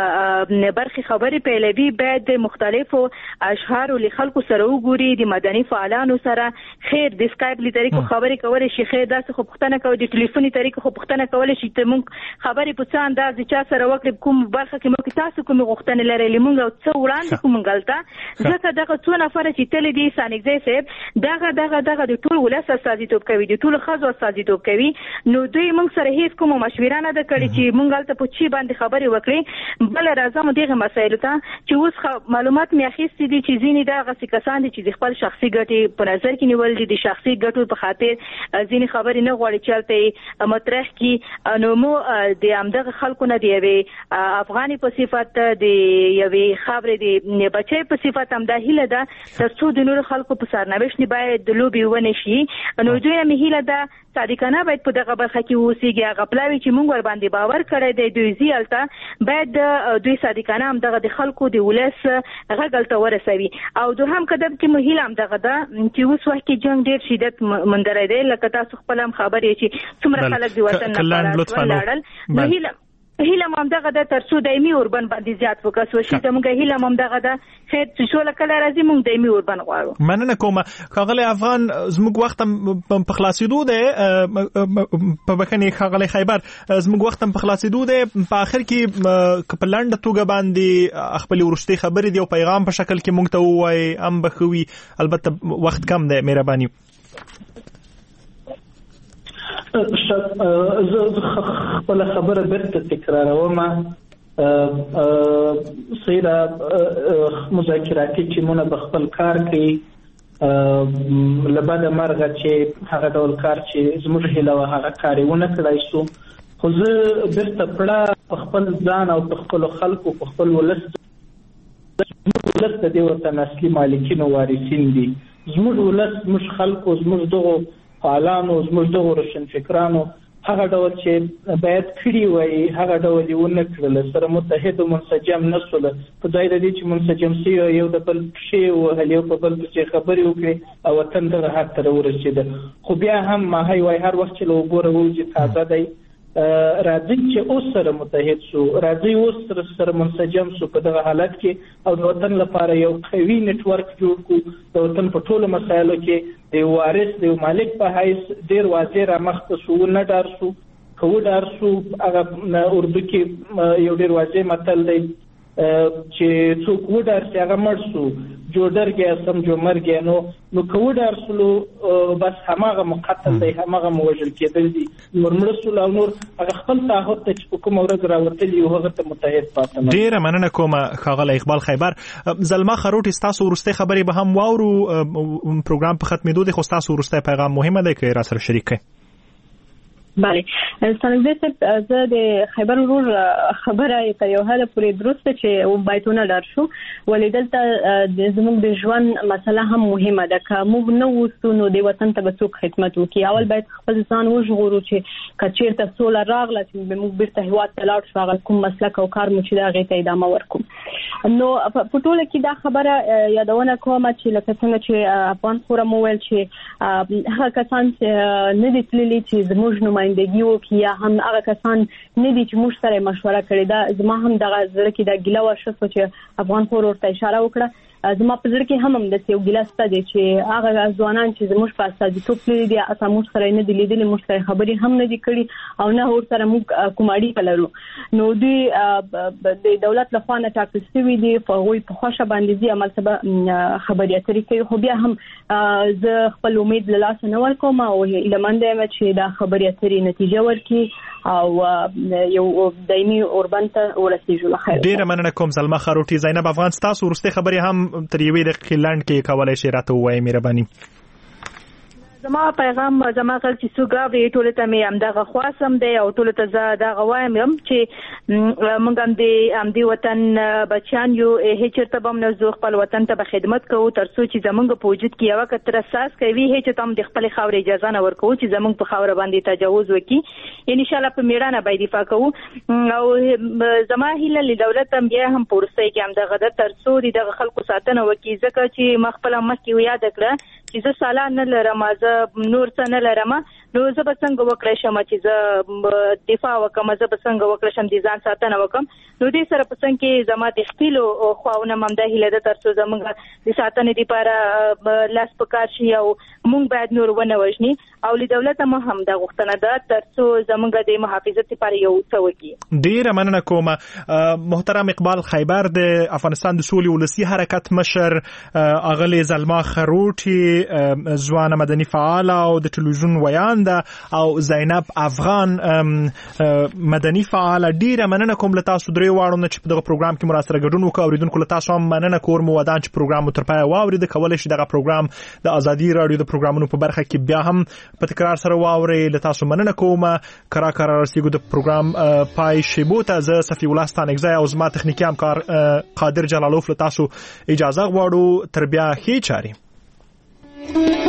برخي خبرې پیلوي باید مختلفو اشعار له خلکو سره وګوري د مدني فعالانو سره خیر د سکایپ له طریقو خبرې کولای شي خیر داسې خو پښتنه کوي د ټلیفوني طریقو خو پښتنه کولای شي ته موږ خبرې په څه انداز چې سره وکړي کوم برخه کې تاسو کوم غوښتنې لري لمونږ او څو وړاندې کوم غلطه ځکه دغه څو نفر چې تل دي سانګزي صاحب دغه دغه دغه د ټول ولس استازیتوب کوي د ټول خزو استازیتوب کوي نو دوی موږ سره هیڅ کوم مشوره نه ده کړې چې موږ غلطه په چی باندې خبرې وکړي بل راځم دغه مسایل ته چې اوس معلومات مې اخیستې دي چې ځینې دغه کسان دي چې خپل شخصي ګټې په نظر کې نیول دي د شخصي ګټو په خاطر ځینې خبرې نه غواړي چلته مطرح کی نو مو د همدغه خلکو نه دی وي افغاني په صفت د یوې خبرې د بچي په صفت هم د هیله ده ترڅو د نور خلکو په سرنوشت نه باید د لوبي ونه شي نو دوی هم هیله ده صادقانه باید په دغه برخه کې اوسېږي هغه پلاوي چې موږ ور باندې باور کړی دی دوی زیالته باید دوی صادقانه هم دغه د خلکو د ولس غږ ته ورسوي او دوهم قدم کې مهیله هم دغه ده چې اوس وخت کې جنگ ډیر شدت مندره دی لکه تاسو خپل هم خبرې چې څومره خلک د وطن نه لاړل مهیله هیله مم دغه د ترڅو دایمي اوربن باندې زیات فوکس وشي د موږ هیله مم دغه د خیر چې شو لکه راځي موږ دایمي اوربن غواړو مننه کوم کاغله افغان زموږ وخت په خلاصېدو ده په بخنه کاغله خیبر زموږ وخت په خلاصېدو ده په اخر کې په لاند توګه باندې خپل ورشتي خبرې دی او پیغام په شکل کې موږ ته وای ام بخوي البته وخت کم ده مهرباني زه خپل خبره برته تکراروم سیدا مذاکراتی چې مونږ په خپل کار کې لبد مرغه چې هغه ډول کار چې زموږ هیله و هغه کارونه کړای شو خو زه برته پړه خپل ځان او خپل خلکو په خپل ولست ولست د دې وطن اصلي مالکین او وارثین دي زموږ ولست مش خلکو زموږ دغه فعالانو زموږ دغه روشن فکرانو هغه ډول چې باید کړی وای هغه ډول یې ونه کړل سره متحد او منسجم نسول په ځای د دې چې منسجم سي یو د بل شی او هلیو په بل څه خبرې وکړي او وطن ته حق تر ورسېده خو بیا هم ما هی وای هر وخت چې لو ګوره و چې تازه دی راځي چې اوس سره متحد شو راځي اوس سره سره منسجم شو په دغه حالت کې او د وطن لپاره یو قوي نت ورک جوړ کو د وطن په ټولو مسایلو کې د وارث د مالک په حیث ډیر واضح را مخته شو نه ډار شو کو ډار شو هغه اردو کې یو ډیر واضح متل دی چې څوک وډار چې هغه مړ شو جوړر کې سم جو مر کې نو نو کو ډار شلو بس هماغه مقتل دی هماغه موجل کېدل دي نور مړ شو او نور هغه خپل تعهد ته کوم ورځ راوتلی یو هغه ته متحد پاتنه ډیر مننه کوم خاغل اقبال خیبر زلما خروټ تاسو ورسته خبرې به هم واورو پروګرام په ختمېدو د خو تاسو ورسته پیغام مهمه ده کې را سره شریک کړئ بله ستاسو زه د خیبر ورور خبره تر یو حد پورې درسته چې و بایتونه لار شو ولې دلته د زموږ د ژوند مسله هم مهمه ده که موږ نه وستو نو د وطن ته به څوک خدمت وکړي اول باید خپل ځان وژغورو چې کچیرته سوله راغله چې موږ بیرته هیواد ته لاړ شو هغه کوم مسلک او کار مو چې د هغې ته ادامه ورکړو نو په ټوله کې دا خبره یادونه کوم چې لکه څنګه چې افغان خورم وویل چې هغه کسان چې نه دي تللي چې زموږ نمایندګي وکړي یا هم هغه کسان نه دي چې موږ سره مشوره کړې ده زما هم دغه زړه کې د ګیله وشو چې افغان خور ورته اشاره وکړه زما په ځل کې هم هم د یو ګلاس ته دي چې هغه ځوانان چې زموږ په استازیتوب لري دي اساسا موږ سره نه دي لیدلې موږ سره خبرې هم نه دي کړې او نه ور سره موږ کوم اړیکه لرو نو دوی د دولت لخوا نه ټاکل شوی دي په وی په خوښه باندې دي عمل سبا خبري اترې کوي خو بیا هم زه خپل امید له لاسه نه ورکوم او لمنده یم چې دا خبري اترې نتیجه ورکړي او یو دایمي اوربند ته ورسیږي. خیر ډیره مننه کوم زلمه خروټي. زینب افغان تاسو ورسته خبري هم تر یوې دقیقې لاند کې کولای شئ راته ووایئ مهرباني. زما پیغام زما خل چې سوګاوي ټول ته مې هم دغه خواسم دی او ټول ته زه دغه وایم چې موږ هم د ام دی وطن بچیان یو هیڅ ته بم نه زو خپل وطن ته به خدمت کوو تر څو چې زمونږ په وجود کې یو کتر اساس کوي هیڅ ته هم د خپل خاور اجازه نه ورکو چې زمونږ په خاور باندې تجاوز وکړي ان شاء الله په میړانه به دفاع کوو او زما هیله له دولت هم بیا هم پورسته کې هم دغه تر څو د خلکو ساتنه وکړي ځکه چې مخبل مخکې یاد کړه چې زه سالا نه لرم زه نور څه نه لرم نو زه به څنګه وکړای شم چې زه دفاع وکم زه به څنګه وکړای شم د ځان ساتنه وکم نو دې سره په څنګه کې زما د خپل خواونه ممده هیله ده تر څو زموږ د ساتنې لپاره لاس پکار شي او موږ باید نور ونه وژني او له دولت هم د غوښتنه ده تر څو زموږ د محافظت لپاره یو څه وکړي. ډیره مننه کوم محترم اقبال خیبر د افغانستان د سولې ولسی حرکت مشر اغلی زلما خروټي ځوان مدني فعال او د ټلویزیون ویان او زینب افغان مدني فعال. ډیره مننه کوم له تاسو درې واړو نه چې په دغه پروګرام کې مراسته ګډون وکړو اوریدونکو له تاسو هم مننه کوم ودان چې پروګرام تر پای واورید کولای شي دغه پروګرام د ازادي رادیو د پروګرامونو په برخه کې بیا هم په تکرار سره واوري. له تاسو مننه کوم کرا کرا رسیدو د پروګرام پای شیبو ته ز صفی الله ستانګزای او زما تخنیکی همکار قادر جلالوف له تاسو اجازه غواړو تر بیا هي چاري.